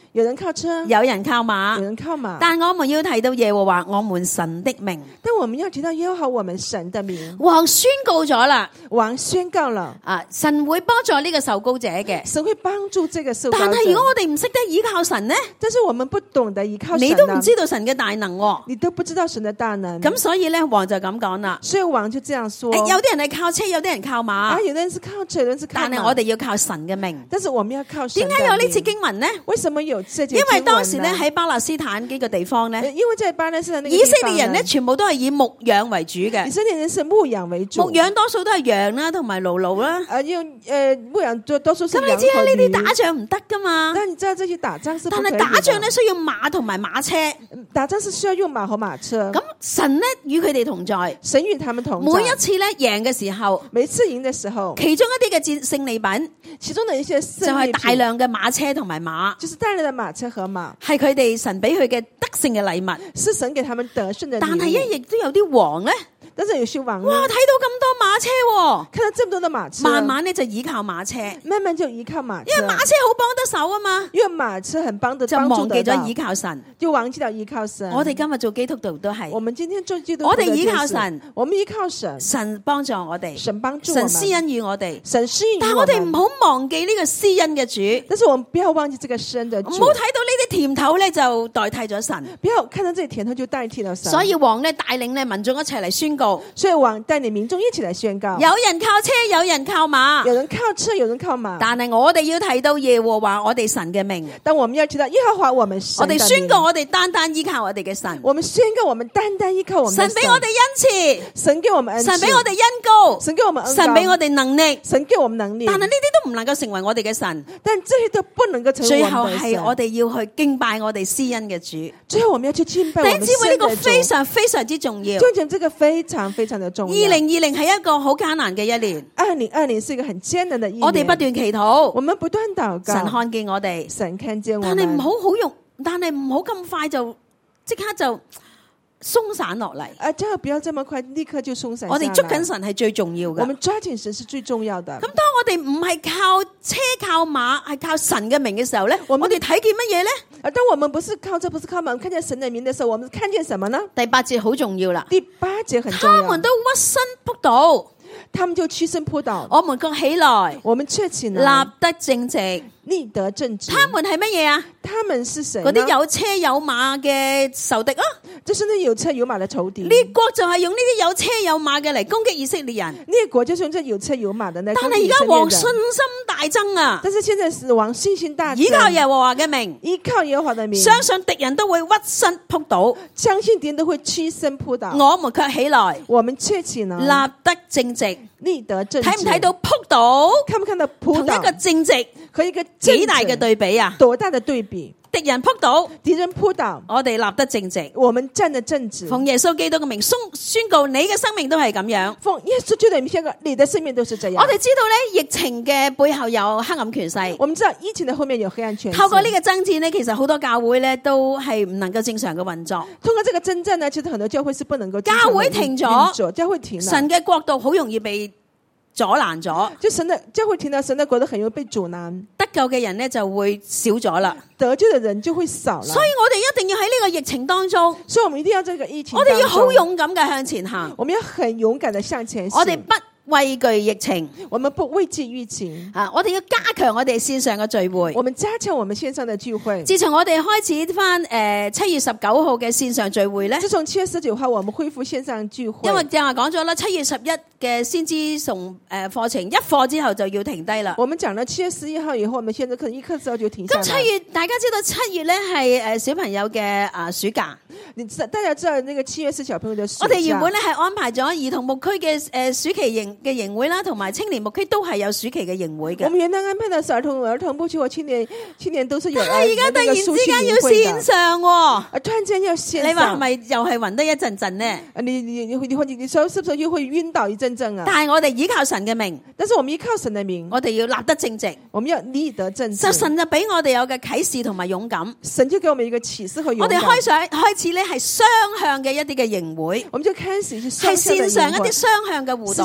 有人靠車， 有人靠有馬， 人靠馬。 但我們要提到耶和華我們神的名。 但我們要提到耶和華我們神的名， 王宣告咗啦， 王宣告了， 神會幫助呢個受膏者嘅。 神會幫助這個受膏者。 但係如果我哋唔識得依靠神呢， 但是我們不懂得依靠神， 你都唔知道神嘅大能喎。 你都不知道神的大能。 咁所以咧，王就咁講啦。 所以王就這樣說， 有啲人係靠車，有啲人靠馬， 有的人是靠車，有的人是靠馬。 但係我哋要靠神嘅名。 但是我們要靠神的名。 點解有呢節經文呢？ 為什麼有這節經文呢？ 因為當時咧喺巴勒斯坦呢個地方咧， 因為在巴勒斯坦呢個以色列人咧全部都係以牧養為主嘅。 以色列人是牧養為主， 牧養多數都係羊啦，同埋驢啦。 牧養多數是羊和驢。 咁你知啦，呢啲打仗唔得噶嘛。 但你知道這些打仗是不可以的。 但係打仗咧需要馬同埋馬車。 打仗是需要用馬和馬車。 咁神咧與佢哋同在， 神與他們同在。 每一次咧贏嘅時候， 每次贏嘅時候， 其中一啲嘅勝利品， 其中的一些勝利品就係大量嘅馬車同埋馬， 就是大量嘅馬車和馬， 係佢哋神俾佢嘅得勝嘅禮物， 是神給他們得勝嘅禮物。 但係亦都有啲王咧。 但是有些王， 哇！睇到咁多馬車喎， 看到這麼多的馬車， 慢慢咧就依靠馬車， 慢慢就依靠馬車， 因為馬車好幫得手啊嘛， 因為馬車很幫助就忘記咗依靠神， 就忘記了依靠神。 我哋今日做基督徒都係， 我們今天做基督徒， 我哋依靠神， 我們依靠神， 神幫助我哋， 神幫助我們， 神施恩於我哋， 神施恩於我們。 但係我哋唔好忘記呢個施恩嘅主， 但是我們不要忘記這個施恩的主， 唔好睇到呢啲甜頭咧就代替咗神， 不要看到這些甜頭就代替了神。 所以王咧帶領咧民眾一齊嚟宣告， 所以王帶領民眾一起來宣告， 有人靠車，有人靠馬， 有人靠車，有人靠馬。 但係我哋要提到耶和華我哋神嘅名， 但我們要提到耶和華我們神的名。 我哋宣告我哋單單依靠我哋嘅神， 我們宣告我們單單依靠我們的神。 神俾我哋恩賜， 神給我們恩賜， 神俾我哋恩膏， 神給我們恩膏， 神俾我哋能力， 神給我們能力。 但係呢啲都唔能夠成為我哋嘅神， 但這些都不能夠成為我們的神。 最後係我哋要去敬拜我哋施恩嘅主。 最後我們要去敬拜我們施恩的主。 弟兄姊妹，呢個非常非常之重要。 就講這個非常非常的重要。 2020係一個好艱難嘅一年。 2020是一個很艱難的一年。 我哋不斷祈禱， 我們不斷禱告。 神看見我哋， 神看見我們。 但係唔好咁快就即刻就鬆散落嚟。 最後不要這麼快，立刻就鬆散。 我哋捉緊神係最重要嘅。 我們抓緊神是最重要的。咁當我哋唔係靠車靠馬，係靠神嘅名嘅時候咧，我哋睇見乜嘢咧？ 當我們不是靠車，不是靠馬，看見神的名的時候，我們看見什麼呢？ 第8節好重要啦。 第8節很重要。 他們都屈身仆倒， 他們就屈身仆倒。 我們卻起來， 我們卻起來， 立得正直， 立得正直。 他們係乜嘢啊？ 他們是誰？ 嗰啲有車有馬嘅仇敵啊！ 就是那有車有馬的仇敵。 列國就係用呢啲有車有馬嘅嚟攻擊以色列人。 列國就是用這有車有馬的嚟攻擊以色列人。 但係而家王信心大增啊！ 但是現在是王信心大增， 依靠耶和華嘅名， 依靠耶和華的名， 相信敵人都會屈身仆倒， 相信敵人都會屈身仆倒。 我們卻起來， 我們卻起來， 立得正直， 立得正直。 睇唔睇到仆倒？ 看不看到仆倒？ 同一個正直， 和一個幾大嘅對比啊！ 多大的對比？ 敵人仆倒， 敵人仆倒， 我哋立得正直， 我們站得正直。 奉耶穌基督嘅名宣告，你嘅生命都係咁樣。 奉耶穌基督嘅名宣告，你的生命都是這樣。 我哋知道咧，疫情嘅背後有黑暗權勢。 我們知道疫情的後面有黑暗權勢。 透過呢個爭戰咧，其實好多教會咧都係唔能夠正常嘅運作。 通過這個爭戰呢，其實很多教會是不能夠。 教會停咗， 教會停了， 神嘅國度好容易被阻攔咗。 就神的教會停了，神的國度很容易被阻攔。 得救嘅人咧就會少咗啦， 得救的人就會少了。 所以我哋一定要喺呢個疫情當中， 所以我們一定要這個疫情， 我哋要好勇敢嘅向前行， 我們要很勇敢的向前行。 我哋不畏懼疫情， 我們不畏懼疫情啊！我哋要加強我哋線上嘅聚會， 我們加強我們線上的聚會。 自從我哋開始翻7月19號嘅線上聚會咧， 自從7月19號我們恢復線上聚會， 因為正話講咗啦，7月11嘅先知從課程一課之後就要停低啦。 我們講了7月11號以後，我們現在可能一課之後就停下來。 咁7月大家知道7月咧係小朋友嘅暑假， 大家知道那個7月是小朋友的暑假。 我哋原本咧係安排咗兒童牧區嘅暑期營會啦，同埋青年牧區都係有暑期嘅營會嘅。 我們原來安排的是兒童牧區和青年都是有。 但係而家突然之間要線上喎， 突然間要線上， 你話係咪又係暈得一陣陣呢？ 你說是不是又會暈倒一陣陣啊？ 但係我哋依靠神嘅名， 但是我們依靠神的名， 我哋要立得正直， 我們要立得正直。 就神就俾我哋有嘅啟示同埋勇敢， 神就給我們一個啟示和勇敢。 我哋開始咧係雙向嘅一啲嘅營會， 我們就開始是係線上一啲雙向嘅互動， 線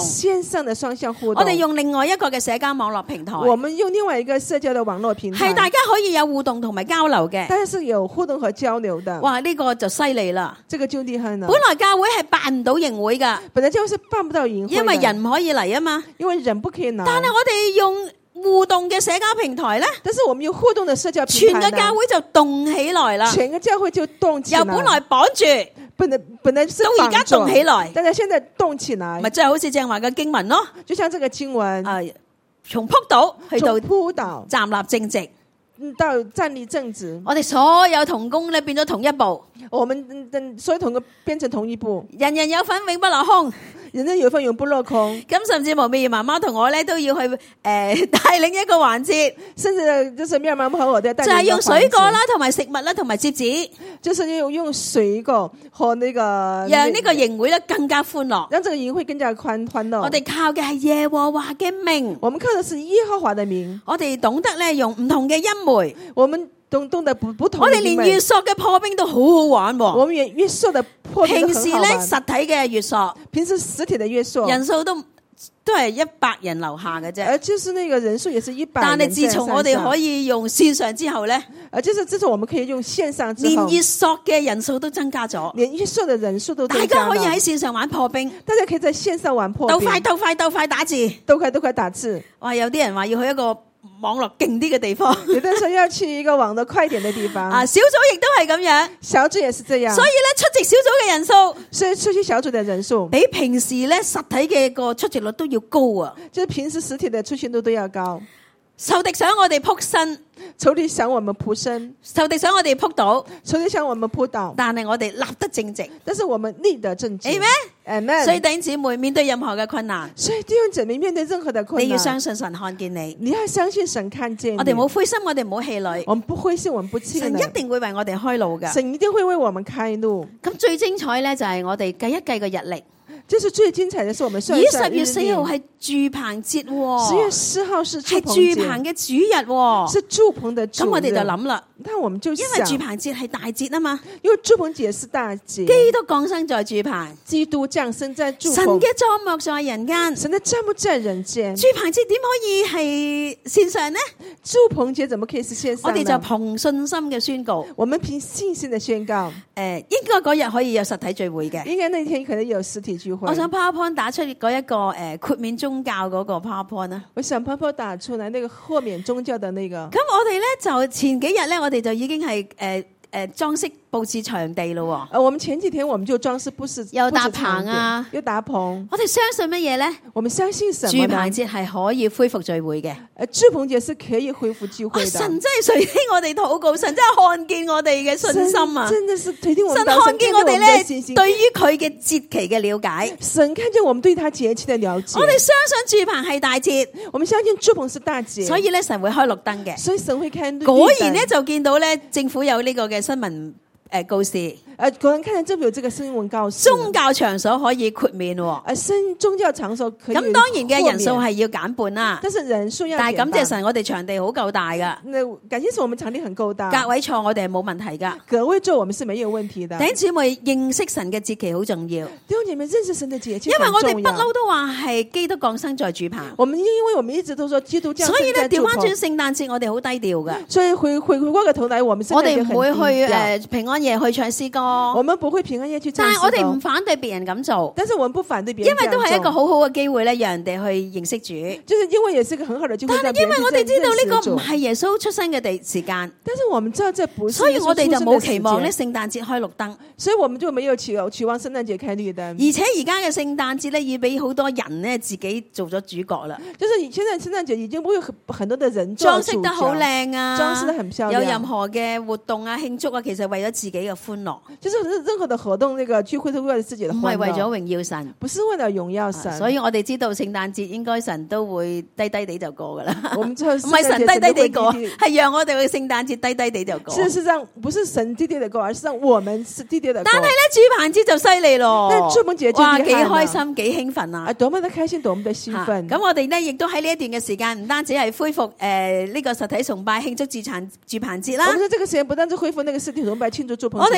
上的雙向互我動。 哋用另外一個嘅社交網絡平台， 我們用另外一個社交的網絡平台， 係大家可以有互動同埋交流嘅。 大家是有互動和交流的。 哇，呢個就犀利啦！ 這個就厲害了。 本來教會係辦唔到營會噶， 本來教會是辦不到營會的， 因為人唔可以嚟啊嘛。 因為人不可以來。 但係我哋用互動嘅社交平台咧， 但是我們用互動的社交平全台呢， 個教會就動起來啦。 全個教會就動起來。 由本來綁住， 本來是到而家動起來， 但係現在動起來， 咪即係好似正話嘅經文咯。 就像這個經文， 從撲倒去到從撲倒站立正直， 到站立正直， 我哋所有同工咧變咗同一步， 我們所有同工變成同一步， 人人有份，永不落空。 人人有份，永不落空。 咁甚至無美兒媽媽同我咧都要去帶領一個環節， 甚至就是妙媽媽和我都要帶領一個環節， 就係用水果啦，同埋食物啦，同埋接紙， 就是用水果和那個， 讓呢個營會咧更加歡樂， 讓這個營會更加歡樂。 我哋靠嘅係耶和華嘅名， 我們靠的是耶和華的名， 我哋懂得咧用唔同嘅音媒， 我們懂得不同我哋的音媒。 連月朔嘅破冰都好好玩喎。 我們月朔的破冰平時咧都很好玩。 實體嘅月朔， 平時實體的月朔人數都係100人樓下嘅啫。 就是那個人數也是100人。 但係自從我哋可以用線上之後咧， 就是自從我們可以用線上之後， 連月朔嘅人數都增加咗， 連月朔的人數都增加了。 大家可以喺線上玩破冰， 大家可以在線上玩破冰， 鬥快打字， 鬥快打字。 哇！有啲人話要去一個網絡勁啲嘅地方， 有的時候要去一個網絡快點的地方。 小組亦都係咁樣， 小組也是這樣。 所以咧出席小組嘅人數， 所以出席小組的人數比平時咧實體嘅個出席率都要高啊！ 就是平時實體的出席率都要高。 仇敵想我哋撲身， 仇敵想我們撲身， 仇敵想我哋撲倒， 仇敵想我們撲倒， 但係我哋立得正直， 但是我們立得正直。 Amen。所以弟兄姊妹面對任何嘅困難， 所以弟兄姊妹面對任何的困難， 你要相信神看見你， 你要相信神看見你。 我哋冇灰心，我哋唔好氣餒， 我們不灰心，我們不氣餒。 神一定會為我哋開路㗎。 神一定會為我們開路。 咁最精彩咧就係我哋計一計個日歷。 就是最精彩的是我們算一算 10月4號係住棚節喎 ，10月4號是係住棚嘅主日喎， 是住棚的主日。 咁我哋就諗啦， 那我們就想， 因為住棚節係大節啊嘛， 因為住棚節是大節， 基督降生在住棚， 基督降生在住棚， 神嘅帳幕在人間， 神的帳幕在人間。 住棚節點可以係線上呢？ 住棚節怎麼可以是線上呢？ 我哋就憑信心嘅宣告， 我們憑信心的宣告， 應該嗰日可以有實體聚會嘅， 應該那天可能有實體聚會。 我想 PowerPoint 打出嗰一個豁免宗教嗰個 PowerPoint 啦。 我想 PowerPoint 打出來那個豁免宗教的那個。 咁我哋咧就前幾日咧，我哋就已經係裝飾佈置場地咯。 我們前幾天我們就裝飾佈置， 又搭棚啊， 又搭棚。 我哋相信乜嘢咧？ 我們相信什麼呢？ 住棚節係可以恢復聚會嘅。 住棚節是可以恢復聚會的。 神真係垂聽我哋禱告，神真係看見我哋嘅信心啊！ 真的是垂聽我們。 神看見我哋咧，對於佢嘅節期嘅了解。 神看見我們對他節期的了解。 我哋相信住棚係大節， 我們相信住棚是大節， 所以咧神會開綠燈嘅。 所以神會開綠燈。 果然咧就見到咧政府有呢個嘅新聞告示。 果然看見政府有這個新聞告示， 宗教場所可以豁免喎。 宗教場所可以。 咁當然嘅人數係要減半啦。 但是人數要減半。 但係感謝神，我哋場地好夠大噶。 感謝神，我們場地很夠大。 隔位坐我哋係冇問題噶。 隔位坐我們是沒有問題的。 弟兄姊妹認識神嘅節期好重要。 弟兄姐妹認識神的節期， 因為我哋不嬲都話係基督降生在住棚。 因為我們一直都說基督降生在住棚。 所以咧調翻轉聖誕節，我哋好低調噶。 所以回過個頭來，我們聖誕節很低調。 我哋唔會去平安夜去唱詩歌。 我們不會平安夜去唱詩歌。 但係我哋唔反對別人咁做。 但是我們不反對別人， 因為都係一個好好嘅機會咧，讓人哋去認識主。 就是因為也是一個很好的機會。 但係因為我哋知道呢個唔係耶穌出生嘅時間。 但是我們知道這不是。 所以我哋就冇期望咧聖誕節開綠燈。 所以我們就沒有期望聖誕節開綠燈。 而且而家嘅聖誕節咧，已俾好多人咧自己做咗主角啦。 就是現在聖誕節已經會有很多的人裝飾得好靚啊， 裝飾得很漂亮。 有任何嘅活動啊、慶祝啊，其實為咗自己嘅歡樂。 就是任何的活動，那個聚會都為了自己的歡樂， 唔係為咗榮耀神， 不是為了榮耀神。 所以我哋知道聖誕節應該神都會低低地就過噶啦。 我們知道唔係神低低地過，係讓我哋嘅聖誕節低低地就過。 事實上不是神低低地過，而是讓我們是低低地過。 但係咧住棚節就犀利咯， 但係住棚節就哇幾開心幾興奮啊！ 多麼的開心，多麼的興奮。 咁我哋咧亦都喺呢一段嘅時間，唔單止係恢復呢個實體崇拜慶祝住棚節啦。 我們在這個時間不單止恢復那個實體崇拜慶祝住棚節。 我哋有生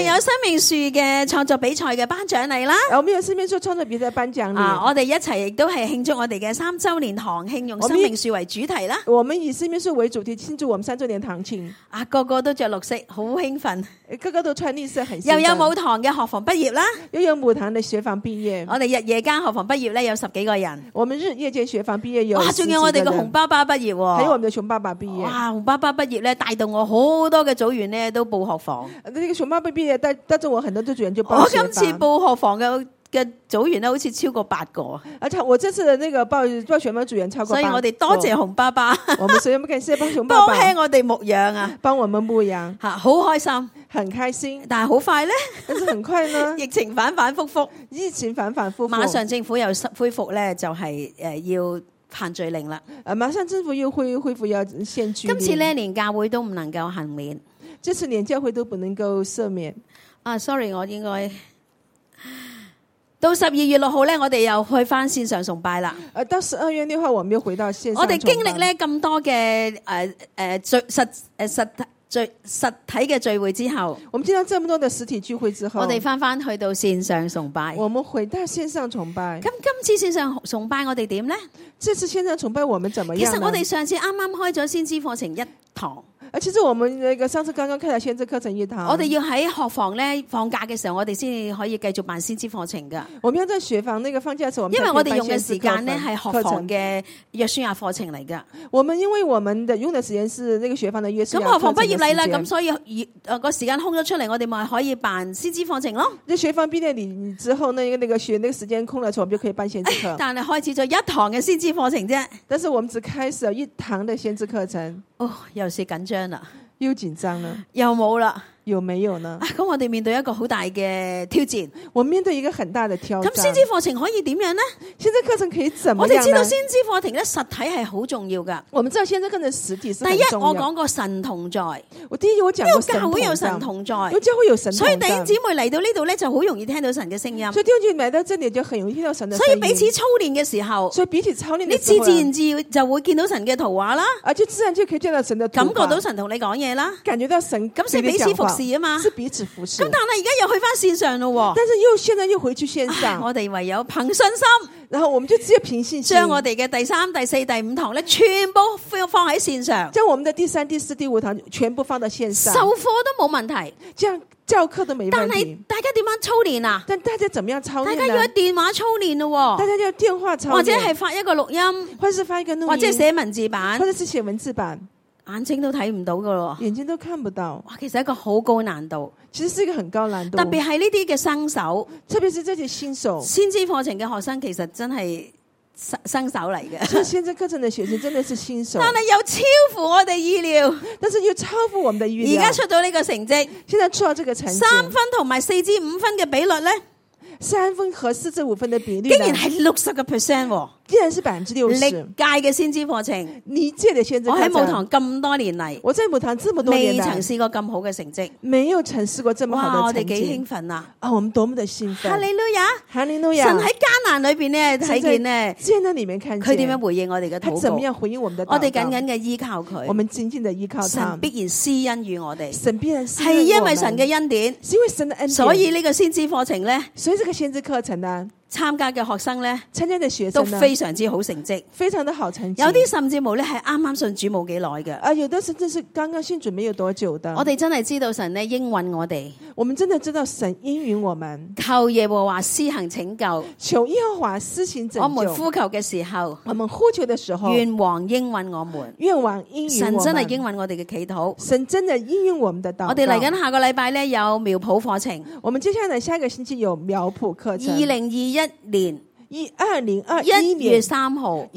命樹嘅創作比賽嘅頒獎禮啦。 我們有生命樹創作比賽頒獎禮。 我哋一齊亦都係慶祝我哋嘅3週年堂慶，用生命樹為主題啦。 我們以生命樹為主題慶祝我們3週年堂慶。 個個都着綠色，好興奮。 個個都穿綠色，很興奮。 又有母堂嘅學房畢業啦， 又有母堂嘅學房畢業。 我哋日夜間學房畢業咧有10幾個人。 我們日夜間學房畢業有。 哇，仲有我哋嘅熊爸爸畢業喎。 還有我們的熊爸爸畢業。 哇，熊爸爸畢業咧，帶動我好多嘅組員咧都報學房。 呢個熊爸爸畢業帶着我很多組員就報學房。 我今次報學房嘅組員咧，好似超過8個。 而且我這次的那個報學房組員超過8個。 所以我哋多謝熊爸爸。 我們所以感謝熊爸爸。 幫輕我哋牧養啊， 幫我們牧養。 好開心， 很開心。 但係好快咧， 但是很快呢？ 疫情反反复复，馬上政府又恢復咧，就係要限聚令啦。 馬上政府又恢復要限聚令。 今次咧連教會都唔能夠幸免， 這次連教會都不能夠赦免。 sorry， 我應該到12月6號咧，我哋又去翻線上崇拜啦。 到12月6號，我們又回到線上崇拜。 我哋經歷咧咁多嘅實體嘅聚會之後， 我們經歷這麼多的實體聚會之後， 我哋翻去到線上崇拜。 我們回到線上崇拜。 咁今次線上崇拜我哋點呢？ 這次線上崇拜我們怎麼樣呢？ 其實我哋上次啱啱開咗先知課程1堂。 其實我們那個上次剛剛開了先知課程1堂。 我哋要喺學房咧放假嘅時候，我哋先可以繼續辦先知課程噶。 我們要在學房那個放假嘅時候， 因為我哋用嘅時間咧係學房嘅約書亞課程嚟噶。 我們因為我們的用的時間是那個學房的約書亞課程的時間。咁學房畢業禮啦， 咁所以個時間空咗出嚟，我哋咪可以辦先知課程咯。 即學房畢業禮之後，那個學那個時間空了，我們就可以辦先知課。 但係開始咗1堂嘅先知課程啫。 但是我們只開始了1堂的先知課程。 又是緊張啦。 又緊張了， 又冇啦， 有沒有呢？ 咁我哋面對一個好大嘅挑戰， 我面對一個很大的挑戰。 咁先知課程可以點樣呢？ 先知課程可以怎麼樣呢？ 我哋知道先知課程咧實體係好重要噶。 我們知道先知課程實體是很重要。 第一，我講過神同在。 第一，我講過教會有神同在， 有教會有神同在。 所以弟兄姊妹嚟到呢度咧，就好容易聽到神嘅聲音。 所以弟兄姊妹嚟到這裡就很容易聽到神嘅聲音。 所以彼此操練嘅時候，你自然就會見到神嘅圖畫啦。 就自然就可以見到神嘅圖畫， 感覺到神同你講嘢啦， 感覺到神咁係彼此服侍啊嘛， 是彼此服侍。 咁但係而家又去翻線上咯， 但是現在又回去線上， 我哋唯有憑信心， 然後我們就只有憑信心， 將我哋嘅第3、第4、第5堂咧，全部放喺線上， 將我們的第3、第4、第5堂全部放到線上， 授課都冇問題， 這樣教課都沒問題。 但係大家點樣操練啊？ 但大家怎麼樣操練？ 大家要電話操練咯， 大家要電話操練， 或者係發一個錄音， 或者是發一個錄音， 或者寫文字版， 或者是寫文字版。 眼睛都睇唔到噶咯， 眼睛都看不到。 哇，其實一個好高難度， 其實是一個很高難度。 特別係呢啲嘅新手， 特別是這些新手， 先知課程嘅學生其實真係新手嚟嘅。 所以先知課程嘅學生真的是新手， 但係又超乎我哋意料， 但是又超乎我們的預料。 而家出到呢個成績， 現在出到這個成績 ，3分同埋4至5分嘅比率咧 ，3分和4至5分的比率， 竟然係60%， 竟然是60%。 歷屆嘅先知課程， 歷屆的先知課程， 我喺母堂咁多年嚟， 我在母堂這麼多年， 未曾試過咁好嘅成績， 沒有曾試過這麼好的成績。 哇，我哋幾興奮啊！ 我們多麼的興奮！ 哈利路亞， 哈利路亞！ 神喺艱難裏邊咧睇見咧， 艱難裏面看見佢點樣回應我哋嘅禱告， 他怎麼樣回應我們的禱告？ 我哋緊緊嘅依靠佢， 我們緊緊的依靠他， 神必然施恩於我哋， 神必然施恩於我們， 係因為神嘅恩典， 是因為神的恩典， 所以呢個先知課程咧， 所以這個先知課程呢， 參加嘅學生咧， 參加嘅學生都非常之好成績， 非常的好成績。 有啲甚至乎咧係啱啱信主冇幾耐嘅， 有的甚至是剛剛信主沒有多久的。 我哋真係知道神咧應允我哋， 我們真的知道神應允我們， 求耶和華施行拯救， 求耶和華施行拯救。 我們呼求嘅時候， 我們呼求的時候， 願王應允我們， 願王應允我們。 神真係應允我哋嘅祈禱， 神真的應允我們的禱告。 我哋嚟緊下個禮拜咧有苗圃課程， 我們接下來下一個星期有苗圃課程。 2021年 2021年 1月3號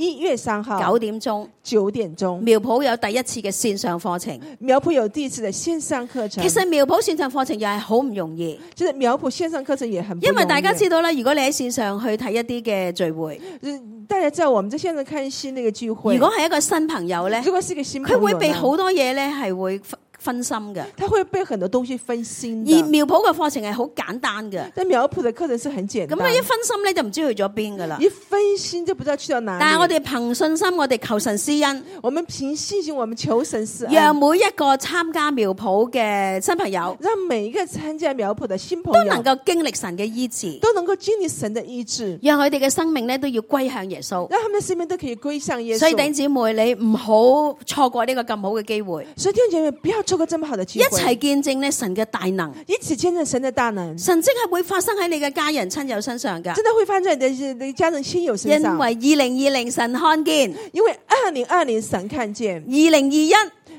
9點鐘，苗圃有第一次嘅線上課程。 苗圃有第一次嘅線上課程。 其實苗圃線上課程又係好唔容易， 就是苗圃線上課程也很不容易。 因為大家知道啦，如果你喺線上去睇一啲嘅聚會， 大家知道我們在線上看新那個聚會， 如果係一個新朋友咧， 如果是一個新朋友， 佢會被好多嘢咧係會分心嘅。 他會被很多東西分心而的。 苗圃嘅課程係好簡單嘅， 但苗圃的課程是很簡單， 咁一分心咧就唔知去咗邊噶啦。 一分心就不知道去到哪裡。 但係我哋憑信心，我哋求神施恩， 我們憑信心，我們求神施恩， 讓每一個參加苗圃嘅新朋友讓每一個參加苗圃的新朋都友能夠經歷神嘅醫治， 都能夠經歷神的醫治， 讓佢哋嘅生命咧都要歸向耶穌。 讓他們的生命都可以歸向耶穌。 所以弟兄姊妹，你唔好錯過呢個咁好嘅機會， 所以弟兄姐妹不要錯過這麼好的機一會， 齊見證咧神嘅大能， 一起見證神的大能， 神蹟係會發生喺你嘅家人親友身上噶。 真的會發生在你的家人親友身因上。 為2020神看見， 因為2020神看見 2021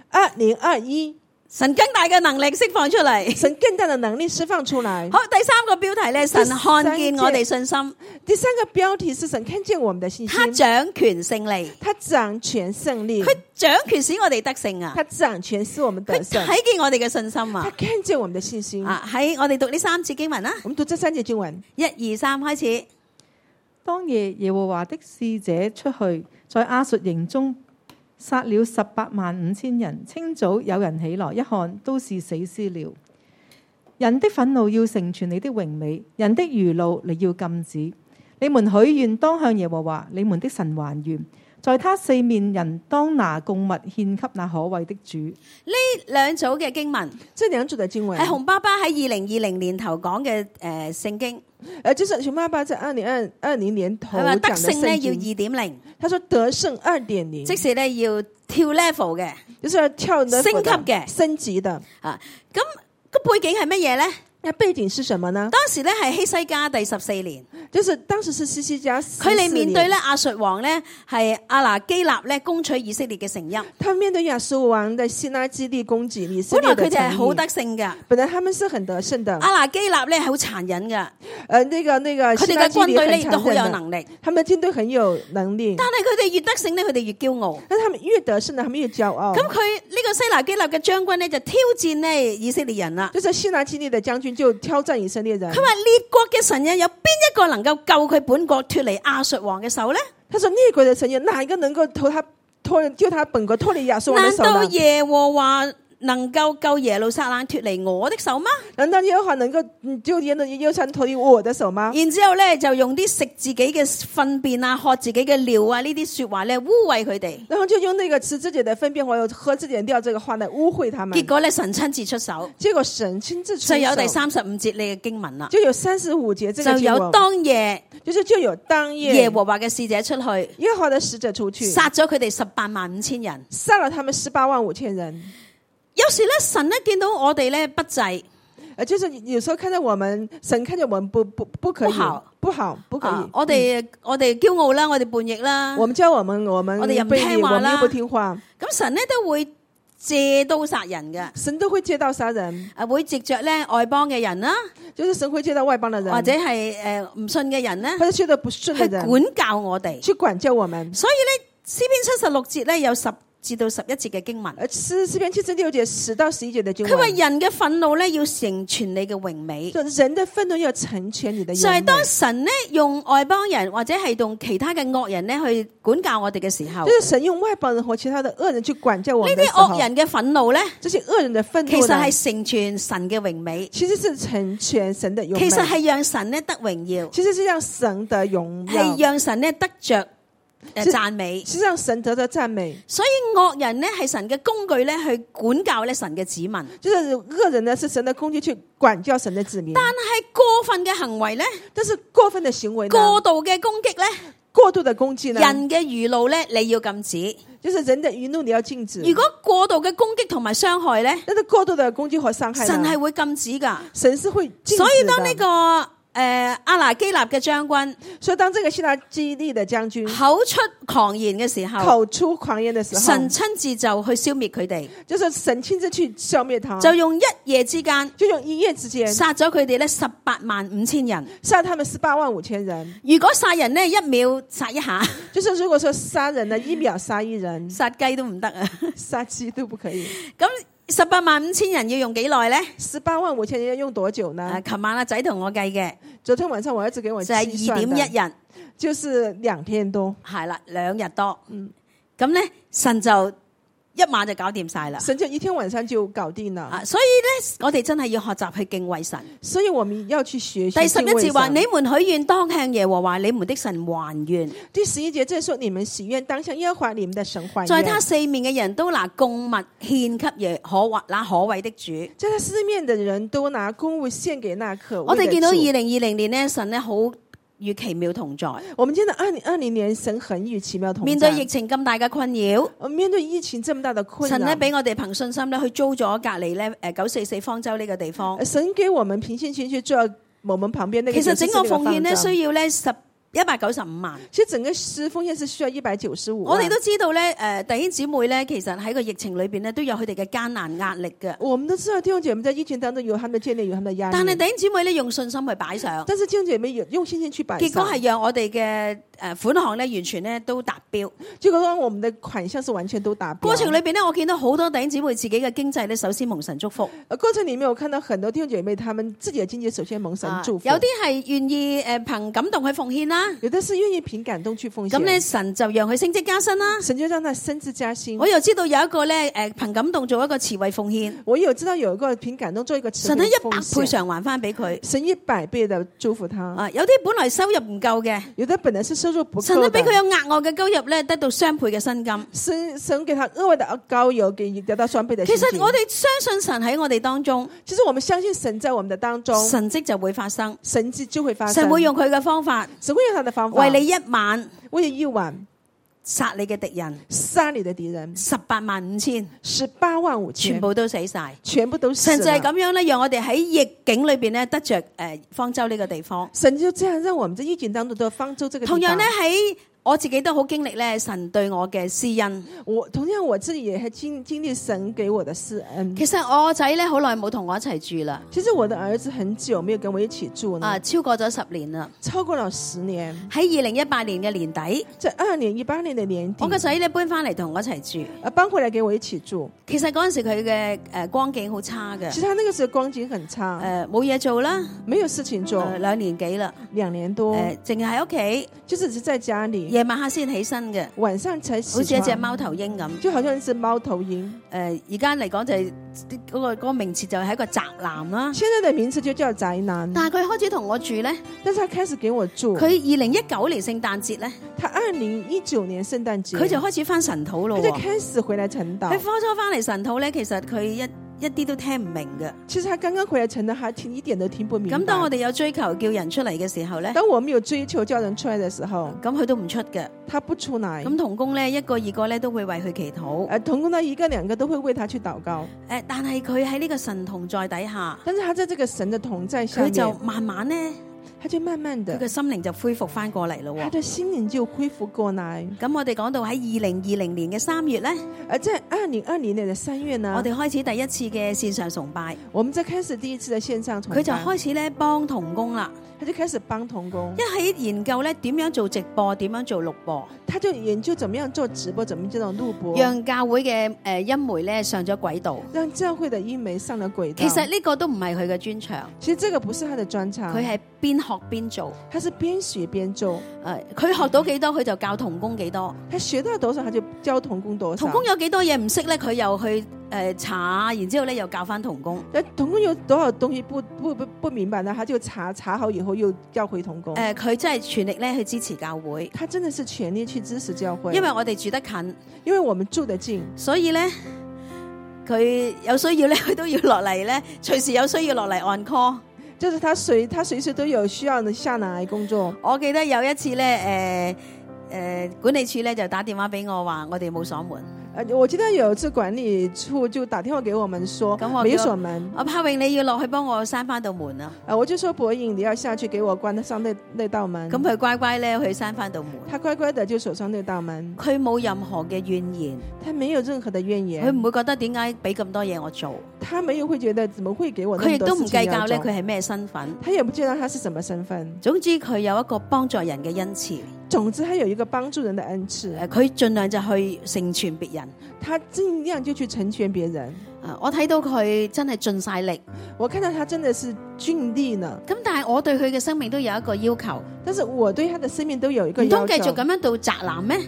，2021 神更大嘅能力釋放出嚟。 神更大的能力釋放出來。 好，第三個標題咧，神看見我哋信心， 第三個標題是神看見我們的信心， 他掌權勝利， 他掌權勝利， 佢掌權使我哋得勝啊！ 他掌權使我們得佢勝， 睇見我哋嘅信心他啊！ 看見我們的信心。 啊，喺我哋讀呢3節經文啦， 我們讀這3節經文 1、2、3開始。 當夜耶和華的使者出去，在亞述營中殺了185000人。清早有人起來一看，都是死屍了。人的憤怒要成全你的榮美，人的餘怒你要禁止。你們許願當向耶和華你們的神還願，在他四面人當拿供物獻給那可畏的主。 呢兩組嘅經文這兩組的經文係洪爸爸喺2020年頭講嘅聖經， 就是熊爸爸在2020年頭係話得講的勝咧要聖經。 2.0， 他說得勝2.0， 即是咧要跳 level 嘅就是要跳 level 的升級嘅升級的。 啊。咁個背景係乜嘢咧？ 那背景是什麼呢？ 當時咧係希西家第14年， 就是當時是西西家14 佢哋面對年咧亞述王咧係亞拿基納咧攻取以色列嘅城邑。 他們面對亞述王的西拿基利攻擊以色本來佢列的城邑， 哋係好得勝噶， 本來他們是很得勝的。 亞拿基納咧係好殘忍噶， 那個佢哋嘅軍隊咧亦都好有能力， 他們的軍隊很有能力， 但係佢哋越得勝咧，佢哋越驕傲。 但他們越得勝呢，他們越驕傲。 咁佢呢個西拿基納嘅將軍咧就挑戰咧以色列人啦。 就是西拿基利的將軍就挑戰以色列人。 佢話列國嘅神有邊一個能夠救佢本國脫離亞述王嘅手咧？ 他說列國的神有哪一個能夠救他本國脫離亞述王的難道手呢？ 耶和華能夠救耶路撒冷脫離我的手嗎？ 難道耶和華能夠救耶路撒冷脫離我的手嗎？ 然之後咧就用啲食自己嘅糞便啊、喝自己嘅尿啊呢啲說話咧污穢佢哋。 然後就用那個吃自己的糞便或者喝自己的尿這個話來污穢他們。 結果咧神親自出手， 結果神親自出手， 就有第35節呢嘅經文啦。 就有35節這個就經文， 有當夜就有當夜耶和華嘅使者出去， 耶和華的使者出去， 殺咗佢哋185000人。 殺了他們185000人。 有時咧神咧見到我哋咧不濟， 就是有時候看到我們，神看見我們不可以，不可以。 我哋驕傲啦，我哋叛逆啦， 我們教我們哋又唔聽話啦， 我們又不聽話。 咁神咧都會借刀殺人嘅， 神都會借刀殺人， 會藉着咧外邦嘅人啦， 就是神會借到外邦嘅人， 或者係唔信嘅人咧， 或者借到不信嘅人去管教我哋， 去管教我們。 所以咧詩篇76節咧有10至到11節嘅經文， 詩篇76節10到11節嘅經文。 佢話人嘅憤怒咧要成全你嘅榮美， 就人的憤怒要成全你的榮美。 就係當神咧用外邦人或者係用其他嘅惡人咧去管教我哋嘅時候， 就是神用外邦人或其他的惡人去管教我們的時候， 呢啲惡人嘅憤怒咧， 這些惡人的憤怒其實係成全神嘅榮美， 其實是成全神的榮美， 其實係讓神咧得榮耀， 其實是讓神的榮耀， 係讓神咧得着讚美， 是讓神得到讚美。 所以惡人咧係神嘅工具咧去管教咧神嘅子民， 就是惡人呢是神的工具去管教神的子民， 但係過分嘅行為咧， 但是過分的行為呢， 過度嘅攻擊咧， 過度的攻擊呢， 人嘅餘怒咧你要禁止， 就是人的餘怒你要禁止。 如果過度嘅攻擊同埋傷害咧， 但是過度的攻擊和傷害呢， 神係會禁止噶， 神是會禁止的。 所以當呢個亞拿基納嘅將軍， 所以當這個西拿基利的將軍口出狂言嘅時候， 口出狂言的時候， 神親自就去消滅佢哋， 就是神親自去消滅他， 就用一夜之間， 就用一夜之間殺咗佢哋咧185000人。 殺他們185000人。 如果殺人呢，一秒殺一下， 就是如果說殺人呢，1秒殺一人， 殺雞都唔得啊！ 殺雞都不可以。 咁185000人要用幾耐咧 185000人要用多久呢？ 琴晚阿仔同我計嘅， 昨天晚上我兒子給我就係2.1日， 就是2天多， 係啦，2日多。咁咧神就一晚就搞掂晒啦。 神就一天晚上就搞定了。 啊，所以咧，我哋真係要學習去敬畏神。 所以我們要去學習第11節話： 敬畏神。 你們許願當向耶和華你們的神還願， 第11節這說你們許願當向耶和華你們的神還願。 在他四面嘅人都拿供物獻給耶可或那可畏的主。 在他四面的人都拿供物獻給那可我畏的主。 哋見到2020年呢，神咧好與奇妙同在。 我們見到2020年神很與奇妙同在。 面對疫情咁大嘅困擾， 面對疫情這麼大的困擾， 神咧俾我哋憑信心咧去租咗隔離咧944方舟呢個地方。 神給我們憑信心去做我們旁邊那個。 其實整個奉獻咧需要咧195萬。 其實整個奉獻是需要195萬。 我哋都知道咧，弟兄姊妹咧，其實喺個疫情裏邊咧，都有佢哋嘅艱難壓力嘅。 我們都知道弟兄姐妹在疫情當中有他們的艱難，有他們的壓力。 但係弟兄姊妹咧用信心去擺上， 但是弟兄姐妹用信心去擺上， 結果係讓我哋嘅款項咧完全咧都達標。 結果我們的款項是完全都達標。 過程裏邊咧，我見到好多弟兄姊妹自己嘅經濟咧，首先蒙神祝福。 過程裡面我看到很多弟兄姐妹，他們自己的經濟首先蒙神祝福。 有啲係願意憑感動去奉獻啦， 有的是願意憑感動去奉獻。 咁咧神就讓佢升職加薪啦。 神就讓他升職加薪。 我又知道有一個咧憑感動做一個慈惠奉獻， 我有知道有一個憑感動做一個慈惠神喺奉獻， 100倍償還翻俾佢。 神100倍的祝福他。 啊，有啲本來收入唔夠嘅， 有的本來是收入不夠的， 神都俾佢有額外嘅收入咧，得到雙倍嘅薪金。 神給他額外的高油，給得到雙倍的薪金。 其實我哋相信神喺我哋當中， 其實我們相信神在我們的當中， 神蹟就會發生， 神蹟就會發生。 神會用佢嘅方法， 神會用他的方法， 為你一晚， 為你一晚殺你嘅敵人， 殺你的敵人185000， 全部都死晒， 全部都死了。 神就係咁樣咧，讓我哋喺逆境裏邊咧得着方舟呢個地方。 神就這樣讓我們在逆境當中得方舟這個地方。 同樣咧喺我自己都好經歷咧，神對我嘅施恩。 同樣我自己也係經歷神給我的施恩。 其實我仔咧好耐冇同我一齊住啦。 其實我的兒子很久沒有跟我一起住啦。 超過咗10年啦。 超過了10年。 喺2018年嘅年底， 在2018年的年底， 我個仔咧搬翻嚟同我一齊住。 搬回來給我一起住。 其實嗰陣時佢嘅光景好差嘅。 其實他那個時候光景很差。 冇嘢做啦， 沒有事情做。 2年幾啦 ，2年多。 淨係喺屋企， 就是在家裏。 夜晚黑先起身嘅， 晚上才起床， 好似一隻貓頭鷹咁， 就好像一隻貓頭鷹。 而家嚟講就係嗰個名詞就係一個宅男啦。 現在的名詞就叫宅男。 但係佢開始同我住咧， 但是他開始給我住。 佢2019年聖誕節咧， 他2019年聖誕節， 佢就開始翻神土咯。 佢就開始回來陳島。 佢初初翻嚟神土咧，其實佢一啲都聽唔明嘅。 其實他剛剛回來陳島，他一點都聽不明白。 咁當我哋有追求叫人出嚟嘅時候咧， 當我們有追求叫人出來嘅時候， 咁佢都唔出嘅， 他不出來。 咁同工咧1個2個咧都會為佢祈禱。 同工呢1個2個都會為他去禱告。 但係佢喺呢個神同在底下， 但是他在這個神的同在下面， 佢就慢慢咧。 他就慢慢的， 佢嘅心靈就恢復翻過嚟咯。 他的心靈就恢復過來。 咁我哋講到喺2020年嘅3月咧， 在2020年的3月呢， 我哋開始第一次嘅線上崇拜。 我們在開始第一次的線上崇拜， 佢就開始咧幫同工啦。 他就開始幫同工， 一喺研究咧點樣做直播，點樣做錄播。 他就研究怎麼樣做直播，怎麼樣做錄播， 讓教會嘅音媒咧上咗軌道， 讓教會的音媒上了軌道。 其實呢個都唔係佢嘅專長， 其實這個不是他的專長， 佢係邊學邊做， 他是邊學邊做。 佢學到幾多，佢就教同工幾多。 他學到多少，他就教同工多少。 同工有幾多嘢唔識咧，佢又去查，然之後咧又教翻同工。 同工有多少東西不明白呢？他就查好以後又教回同工。 佢真係全力咧去支持教會。 他真的是全力去支持教會， 因為我哋住得近， 因為我們住得近， 所以咧佢有需要咧，佢都要落嚟咧，隨時有需要落嚟按 call。 就是他隨時都有需要下來工作。 我記得有一次咧，管理處咧就打電話俾我話，我哋冇鎖門。 我記得有一次管理處就打電話給我們說，沒鎖門。 柏榮你要落去幫我閂翻道門啊！ 我就說柏穎你要下去給我關上那道門。 咁佢乖乖咧去閂翻道門。 他乖乖的就鎖上那道門。 佢冇任何嘅怨言， 他沒有任何的怨言。 佢唔會覺得點解俾咁多嘢我做。 他沒有會覺得怎麼會給我那麼多事情要做。佢亦都唔計較咧， 佢係咩身份。 他也不知道他是什麼身份。 總之佢有一個幫助人嘅恩賜。 總之他有一個幫助人的恩賜。 佢盡量就去成全別人。 他盡量就去成全別人。 我睇到佢真係盡晒力。 我看到他真的是盡力呢。 咁但係我對佢嘅生命都有一個要求。 但是我對他的生命都有一個要求。 唔通繼續咁樣到宅男咩？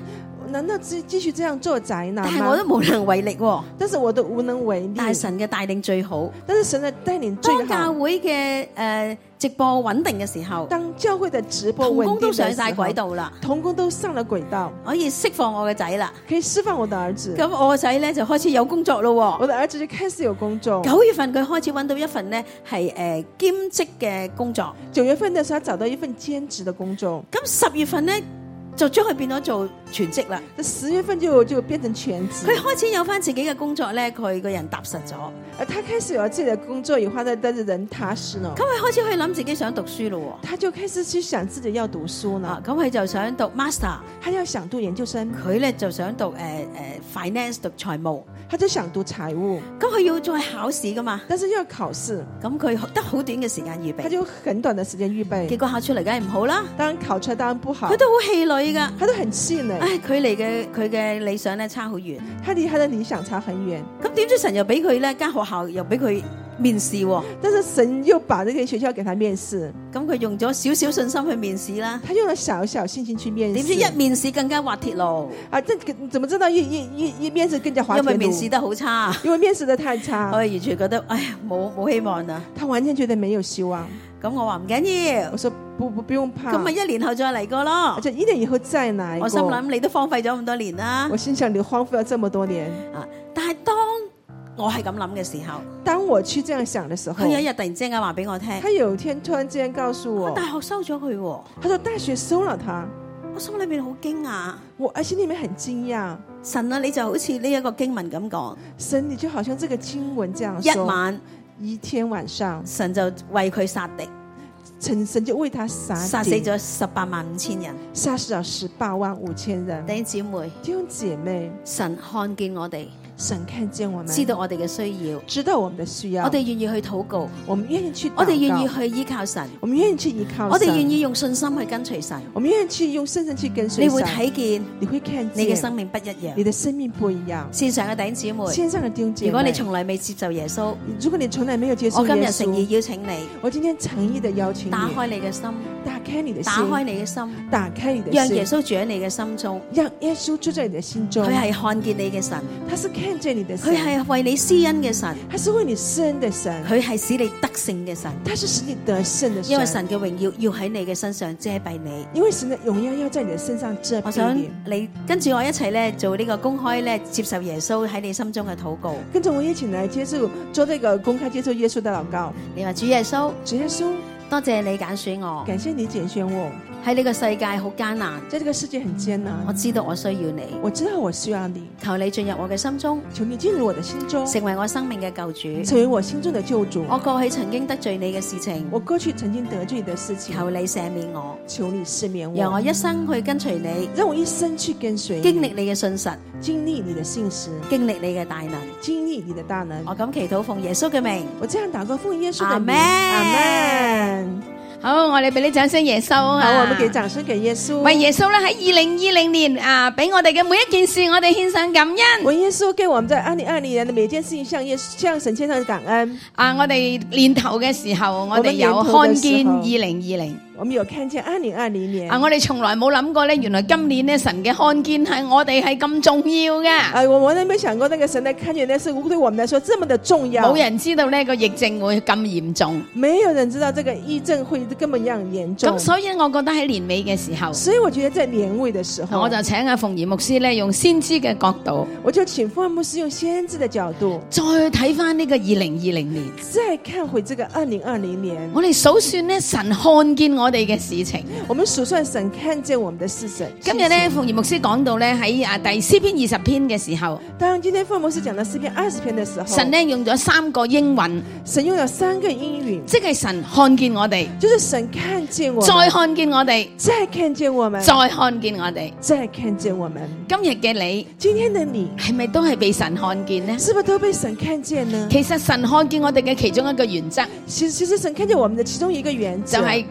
難道繼續這樣做宅男但係我嗎？ 都無能為力喎。 但是我都無能為力。 但係神嘅帶領最好。 但是神的帶領最當教好。 會嘅直播穩定嘅時候， 當教會的直播同工都穩定的時候， 上晒軌道啦， 同工都上了軌道， 可以釋放我嘅仔啦。 可以釋放我的兒子。 咁我個仔咧就開始有工作咯我的兒子就開始有工作。 9月份佢開始揾到一份呢係兼職嘅工作。 9月份的時候，他找到一份兼職的工作。 咁10月份呢就將佢變咗做全職啦。 10月份就變成全職。 佢開始有翻自己嘅工作咧，佢個人踏實咗。 他開始有自己的工作以後，他的人踏實了。 咁佢開始去諗自己想讀書咯。 他就開始去想自己要讀書呢。 咁佢就想讀 master， 他要想讀研究生。 佢咧就想讀finance 讀財務。 他就想讀財務。 咁佢要再考試噶嘛？ 但是要考試。 咁佢得好短嘅時間預備。 他就很短的時間預備。 結果考出嚟梗係唔好啦。 當然考出來當然不好。 佢都好氣餒噶。 他都很氣餒。 唉，佢嘅理想咧差好遠。 他離他的理想差很遠。 咁點知神又俾佢咧間學校又俾佢面試喎。 但是神又把這個學校給他面試。 咁佢用咗少少信心去面試啦。 他用了小小信心去面試。 點知一面試更加滑鐵盧。 啊，這怎麼知道一面試更加滑鐵盧？ 因為面試得好差。 因為面試得太差。 我完全覺得，唉，冇希望啦。 他完全覺得沒有希望。 咁我話唔緊要。 我說不用怕。 咁咪1年後再嚟過咯。 而且1年以後再來過。 我心諗你都荒廢咗咁多年啦。 我心想你荒廢了這麼多年。 啊！但係當我係咁諗嘅時候， 當我去這樣想的時候， 佢有一日突然之間話俾我聽， 他有一天突然之間告訴我， 大學收咗佢喎。 他說大學收了他。 我心裏面好驚訝， 我心裏面很驚訝。 神啊，你就好似呢一個經文咁講， 神你就好像這個經文這樣說，一天晚上， 神就為佢殺敵。 神就為他殺死咗185000人， 殺死了185000人。 弟兄姊妹， 弟兄姐妹， 神看見我哋， 神看見我們， 知道我哋嘅需要， 知道我們的需要， 我哋願意去禱告， 我們願意去禱告， 我哋願意去依靠神， 我們願意去依靠神， 我哋願意用信心去跟隨神， 我們願意去用信心去跟隨神。 你會睇見， 你會看見， 你嘅生命不一樣， 你的生命不一樣。 線上嘅弟兄姊妹， 線上嘅弟兄姐妹， 如果你從來未接受耶穌， 如果你從來沒有接受耶穌， 我今日誠意邀請你， 我今天誠意的邀請你， 打開你嘅心， 打開你的心， 打開你嘅心， 打開你的心， 讓耶穌住喺你嘅心中， 讓耶穌住在你的心中。 佢係看見你嘅神， 他是看見你的神， 佢係為你施恩嘅神， 他是為你施恩的神， 佢係使你得勝嘅神， 他是使你得勝的神。 因為神嘅榮耀要喺你嘅身上遮蔽你， 因為神的榮耀要在你的身上遮蔽你。 我想你跟住我一齊咧做呢個公開咧接受耶穌喺你心中嘅禱告， 跟着我一起來接受做這個公開接受耶穌的禱告。 你話主耶穌， 主耶穌， 多謝你揀選我， 感謝你揀選我。 喺呢個世界好艱難， 在這個世界很艱難， 我知道我需要你， 我知道我需要你， 求你進入我嘅心中， 求你進入我的心中， 成為我生命嘅救主， 成為我心中的救主。 我過去曾經得罪你嘅事情， 我過去曾經得罪你的事情， 求你赦免我， 求你赦免我， 讓我一生去跟隨你， 讓我一生去跟隨你， 經歷你嘅信實， 經歷你的信實， 經歷你嘅大能， 經歷你的大能。 我咁祈禱奉耶穌嘅名， 我這樣禱告奉耶穌的名， 阿們阿們。 好，我哋俾啲掌聲耶穌啊！ 好，我們給掌聲給耶穌。 為耶穌咧喺2020年啊，俾我哋嘅每一件事，我哋獻上感恩。 為耶穌給我們在2020年的每件事情向神獻上感恩。 啊，我哋年頭嘅時候，我哋有看見2020。 我們有看見2020年。 啊，我哋從來冇諗過咧，原來今年咧神嘅看見係我哋係咁重要嘅。 啊，我都沒想過那個神的看見呢，是對我們來說這麼的重要。 冇人知道呢個疫症會咁嚴重。 沒有人知道這個疫症會咁樣嚴重。 咁所以我覺得喺年尾嘅時候， 所以我覺得在年尾的時候， 我就請阿馮怡牧師咧用先知嘅角度， 我就請馮牧師用先知的角度， 再睇翻呢個2020年， 再看回這個2020年， 我哋數算呢神看見我哋嘅事情。 我們數算神看見我們的事情。 今日咧，馮怡牧師講到咧喺第詩篇20篇嘅時候， 當今天馮牧師講到詩篇20篇的時候， 神咧用咗3個應允， 神用了3個應允， 即係神看見我哋， 就是神看見我們， 再看見我哋， 再看見我們， 再看見我哋， 再看見我們。 今日嘅你， 今天的你， 係咪都係被神看見呢？ 是不是都被神看見呢？ 其實神看見我哋嘅其中一個原則， 其實神看見我們的其中一個原則， 就係佢聽我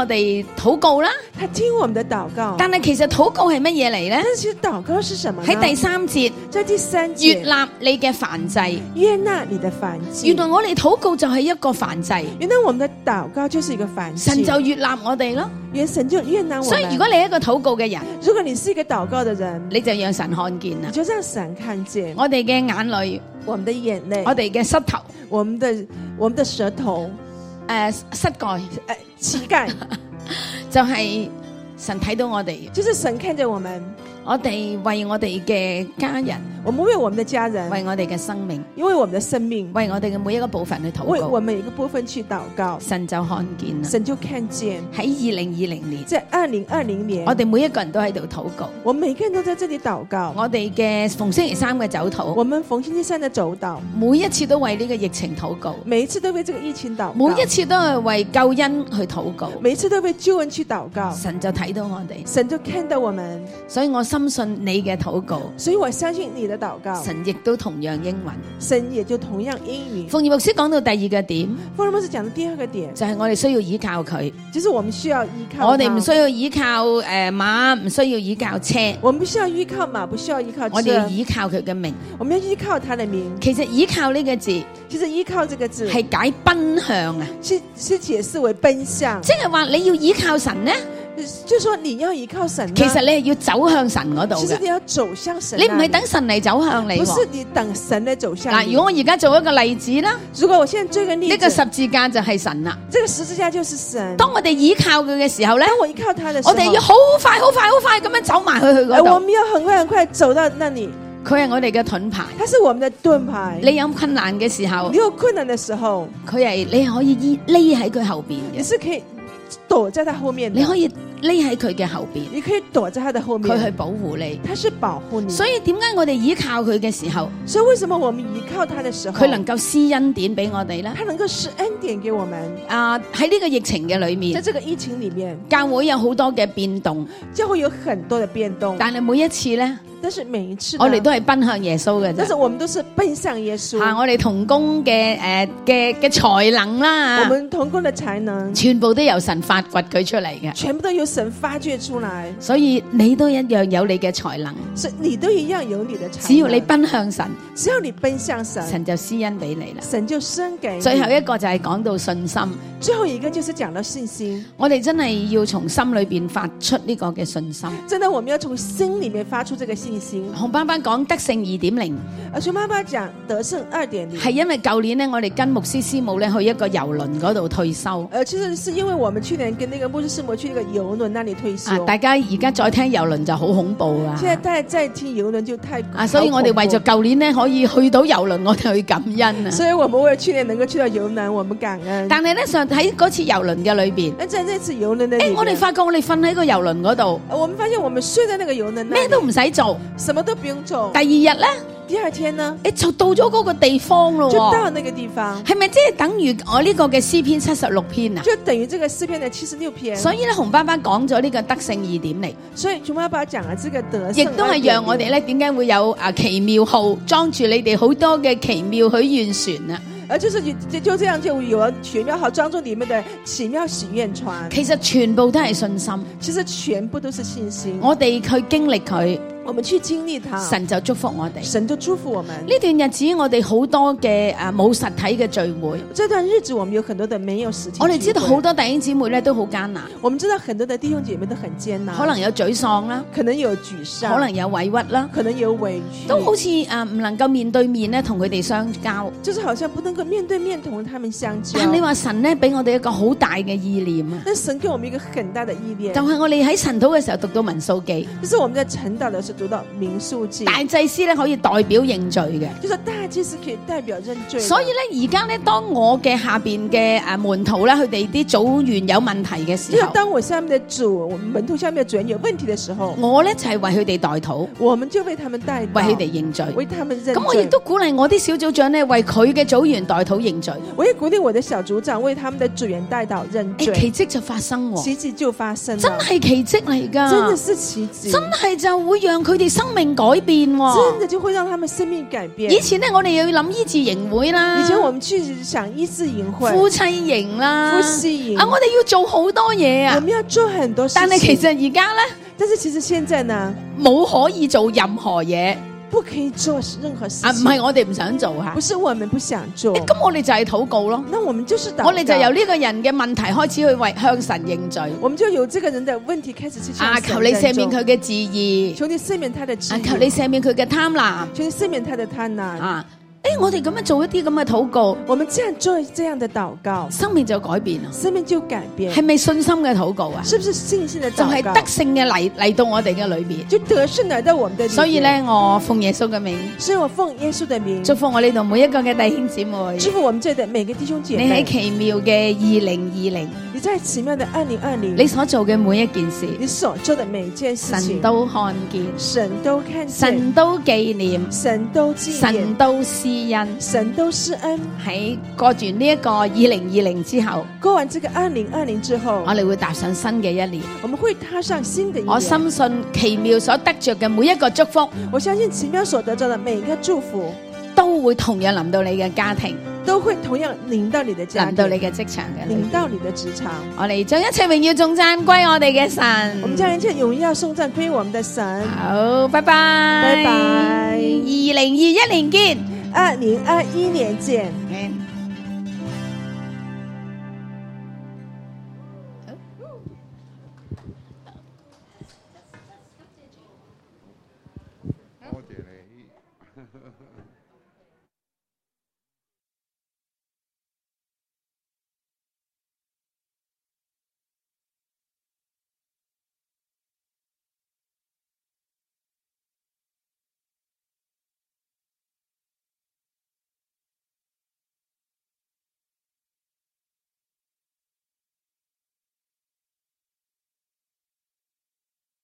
我哋禱告啦。 他聽我們的禱告。 但係其實禱告係乜嘢嚟咧？ 但其實禱告是什麼呢？ 喺第3節， 在第3節， 悅納你嘅燔祭。 悅納你的燔祭。 原來我哋禱告就係一個燔祭， 原來我們的禱告就是一個燔祭。 神就悅納我哋咯。 原神就悅納我們。 所以如果你係一個禱告嘅人， 如果你是一個禱告的人， 你就讓神看見啦你。就讓神看見我哋嘅眼淚， 我們的眼淚， 我哋嘅膝頭， 我們的舌頭， 膝蓋， 膝蓋， 就係神睇到我哋， 就是神看着我們， 我哋為我哋嘅家人， 我們為我們的家人， 為我哋嘅生命， 因為我們的生命， 為我哋嘅每一個部分去禱為我告， 們每一個部分去禱告， 神就看見啦。 神就看見。 喺2020年， 在2020年， 我哋每一個人都喺度禱告。 我們每個人都在這裡禱告。 我哋嘅逢星期三嘅走禱， 我們逢星期三的走禱， 每一次都為呢個疫情禱告， 每一次都為這個疫情禱告， 每一次都係為救恩去禱告。 每一次都為救恩去禱告， 神就睇到我哋， 神就看到我們。 所以我深信你嘅禱告， 所以我相信你的禱告， 神亦都同樣應允。 神也就同樣應允。 鳳儀牧師講到第二個點， 福爾摩斯講的第二個點， 就係我哋需要依靠佢， 就是我們需要依靠他。 我哋唔需要依靠馬，唔需要依靠車， 我們不需要依靠馬，不需要依靠車， 我哋要依靠佢嘅名。 我們要依靠他的名。 其實依靠呢個字其實依靠這個字係解奔向啊， 是解釋為奔向， 即係話你要依靠神呢， 就是說你要依靠神， 其實你係要走向神嗰度嘅， 其實你要走向神， 你唔係等神嚟走向你。 不是你等神嚟走向你。 嗱，如果我而家做一個例子啦， 如果我現在做一個例子， 呢個十字架就係神啦。 這個十字架就是神。 當我哋依靠佢嘅時候咧， 當我依靠他的時候， 我哋要好快、好快、好快咁樣走埋去嗰度。 我們要很快、很快走到那裡。 佢係我哋嘅盾牌， 他是我們的盾牌。 你有困難嘅時候， 你有困難的時候， 佢係你可以匿喺佢後邊嘅， 你是可以躲在他後面的， 你可以匿喺佢嘅後邊， 你可以躲在他的後面， 佢去保護你， 他是保護你。 所以點解我哋依靠佢嘅時候， 所以為什麼我們依靠他的時候， 佢能夠施恩典俾我哋咧？ 他能夠施恩典給我們。 喺呢個疫情嘅裏在面， 這個疫情裡面， 教會有好多嘅變動， 教會有很多的變動， 但係每一次咧， 但是每一次我哋都係奔向耶穌嘅啫。 但是我們都是奔向耶穌。 我哋同工嘅才能啦， 我們同工的才能， 全部都由神發掘佢出嚟嘅， 全部都由神發掘出來。 所以你都一樣有你嘅才能， 所以你都一樣有你的才能。 只要你奔向神， 只要你奔向神， 神就施恩俾你啦。 神就施恩給你。 最後一個就係講到信心， 最後一個就是講到信心。 我哋真係要從心裏邊發出呢個嘅信心。 真的，我們要從心裡面發出這個信心。 洪爸爸講得勝2.0， 而熊爸爸講得勝2.0， 係因為舊年呢，我哋跟牧師師母咧去一個郵輪嗰度退休。 其實是因為我們去年跟那個牧師師母去那個郵輪那裡退休。 大家而家再聽郵輪就好恐怖啊！ 現在大家再聽郵輪就太所以我哋為咗舊年呢可以去到郵輪，我哋去感恩啊！ 所以我們為了去年能夠去到郵輪，我們感恩。 但係咧，喺嗰次郵輪嘅裏邊， 在這次郵輪的裡面， 我哋發覺我哋瞓喺個郵輪嗰度， 我們發現我們睡在那個郵輪， 咩都唔使做， 什麼都不用做。 第二日咧， 第二天呢， 就到咗嗰個地方咯， 就到那個地方， 係咪即係等於我呢個嘅詩篇76篇啊？ 就等於這個詩篇的76篇。 所以咧，洪爸爸講咗呢個得勝2.0， 所以熊爸爸講了這個得勝， 亦都係讓我哋咧點解會有奇妙號裝住你哋好多嘅奇妙許願船啊！ 就是就這樣就有了奇妙號裝住裡面的奇妙許願船。 其實全部都係信心， 其實全部都是信心。 我哋去經歷佢， 我們去經歷它， 神就祝福我哋。 神就祝福我們。 呢段日子我哋好多嘅冇實體嘅聚會， 這段日子我們有很多的沒有實體聚會。 我哋知道好多弟兄姊妹咧都好艱難， 我們知道很多的弟兄姐妹都很艱難， 可能有沮喪啦， 可能有沮喪， 可能有委屈啦， 可能有委屈， 都好似唔能夠面對面咧同佢哋相交， 就是好像不能夠面對面同他們相交。 但你話神咧俾我哋一個好大嘅意念啊！ 但神給我們一個很大的意念， 就係我哋喺晨禱嘅時候讀到民數記， 就是我們在晨禱的時候讀到民數記， 大祭司咧可以代表認罪嘅， 就是大祭司可以代表認罪。 所以咧而家咧當我嘅下邊嘅門徒咧，佢哋啲組員有問題嘅時候， 就是當我下面的主，我們門徒下面的組員有問題的時候， 我咧就係為佢哋代禱， 我們就為他們代禱， 為佢哋認罪， 為他們認罪。 咁我亦都鼓勵我啲小組長咧為佢嘅組員代禱認罪。 我也鼓勵我的小組長為他們的組員代禱認罪。 奇蹟就發生喎， 奇蹟就發生了， 真係奇蹟嚟㗎， 真的是奇蹟， 真係就會讓佢哋生命改變喎。 真的就會讓他們生命改變。 以前咧，我哋要諗醫治營會啦， 以前我們去想醫治營會、 夫妻營啦， 夫妻營啊，我哋要做好多嘢啊我。們要做很多事情。 但係其實而家咧， 但是其實現在呢， 冇可以做任何嘢不可以做任何事啊， 情。 唔係我哋唔想做吓不。是我們不想做， 咁我哋就係禱告咯。 那我們就是禱告。 我哋就由呢個人嘅問題開始去為向神認罪。 我們就由這個人的問題開始去向啊， 神求你赦免認罪佢嘅旨意， 求你赦免他的旨啊， 意， 求你赦免佢嘅貪婪。 求你赦免他的貪婪。 啊，我哋咁樣做一啲咁嘅禱告， 我們這樣做這樣的禱告， 生命就改變啦。 生命就改變。 係咪信心嘅禱告啊？ 是不是信心的就係禱告？ 得勝嘅嚟到我哋嘅裏邊。 就得勝來到我們的裏面。 所以咧，我奉耶穌嘅名， 所以我奉耶穌的名， 祝福我呢度每一個嘅弟兄姊妹。 祝福我們這裡的每個弟兄姐你喺妹。 奇妙嘅2020， 你在奇妙的2020， 你所做嘅每一件事， 你所做的每一件事情， 神都看見， 神都看見， 神都紀念， 神都紀念， 神都施恩。 神都施恩。 喺過完呢一個2020之後， 過完這個2020之後， 我哋會踏上新嘅一年。 我們會踏上新的一年。 我深信奇妙所得着嘅每一個祝福， 我相信奇妙所得着的每一個祝福， 都會同樣臨到你嘅家庭， 都會同樣臨到你的家庭， 臨到你嘅職場嘅裏邊。 臨到你的職場。 我哋將一切榮耀頌讚歸我哋嘅神。 我們將一切榮耀頌讚歸我們的神。 好，拜拜， 拜拜 2021年見。 2021年見。 Amen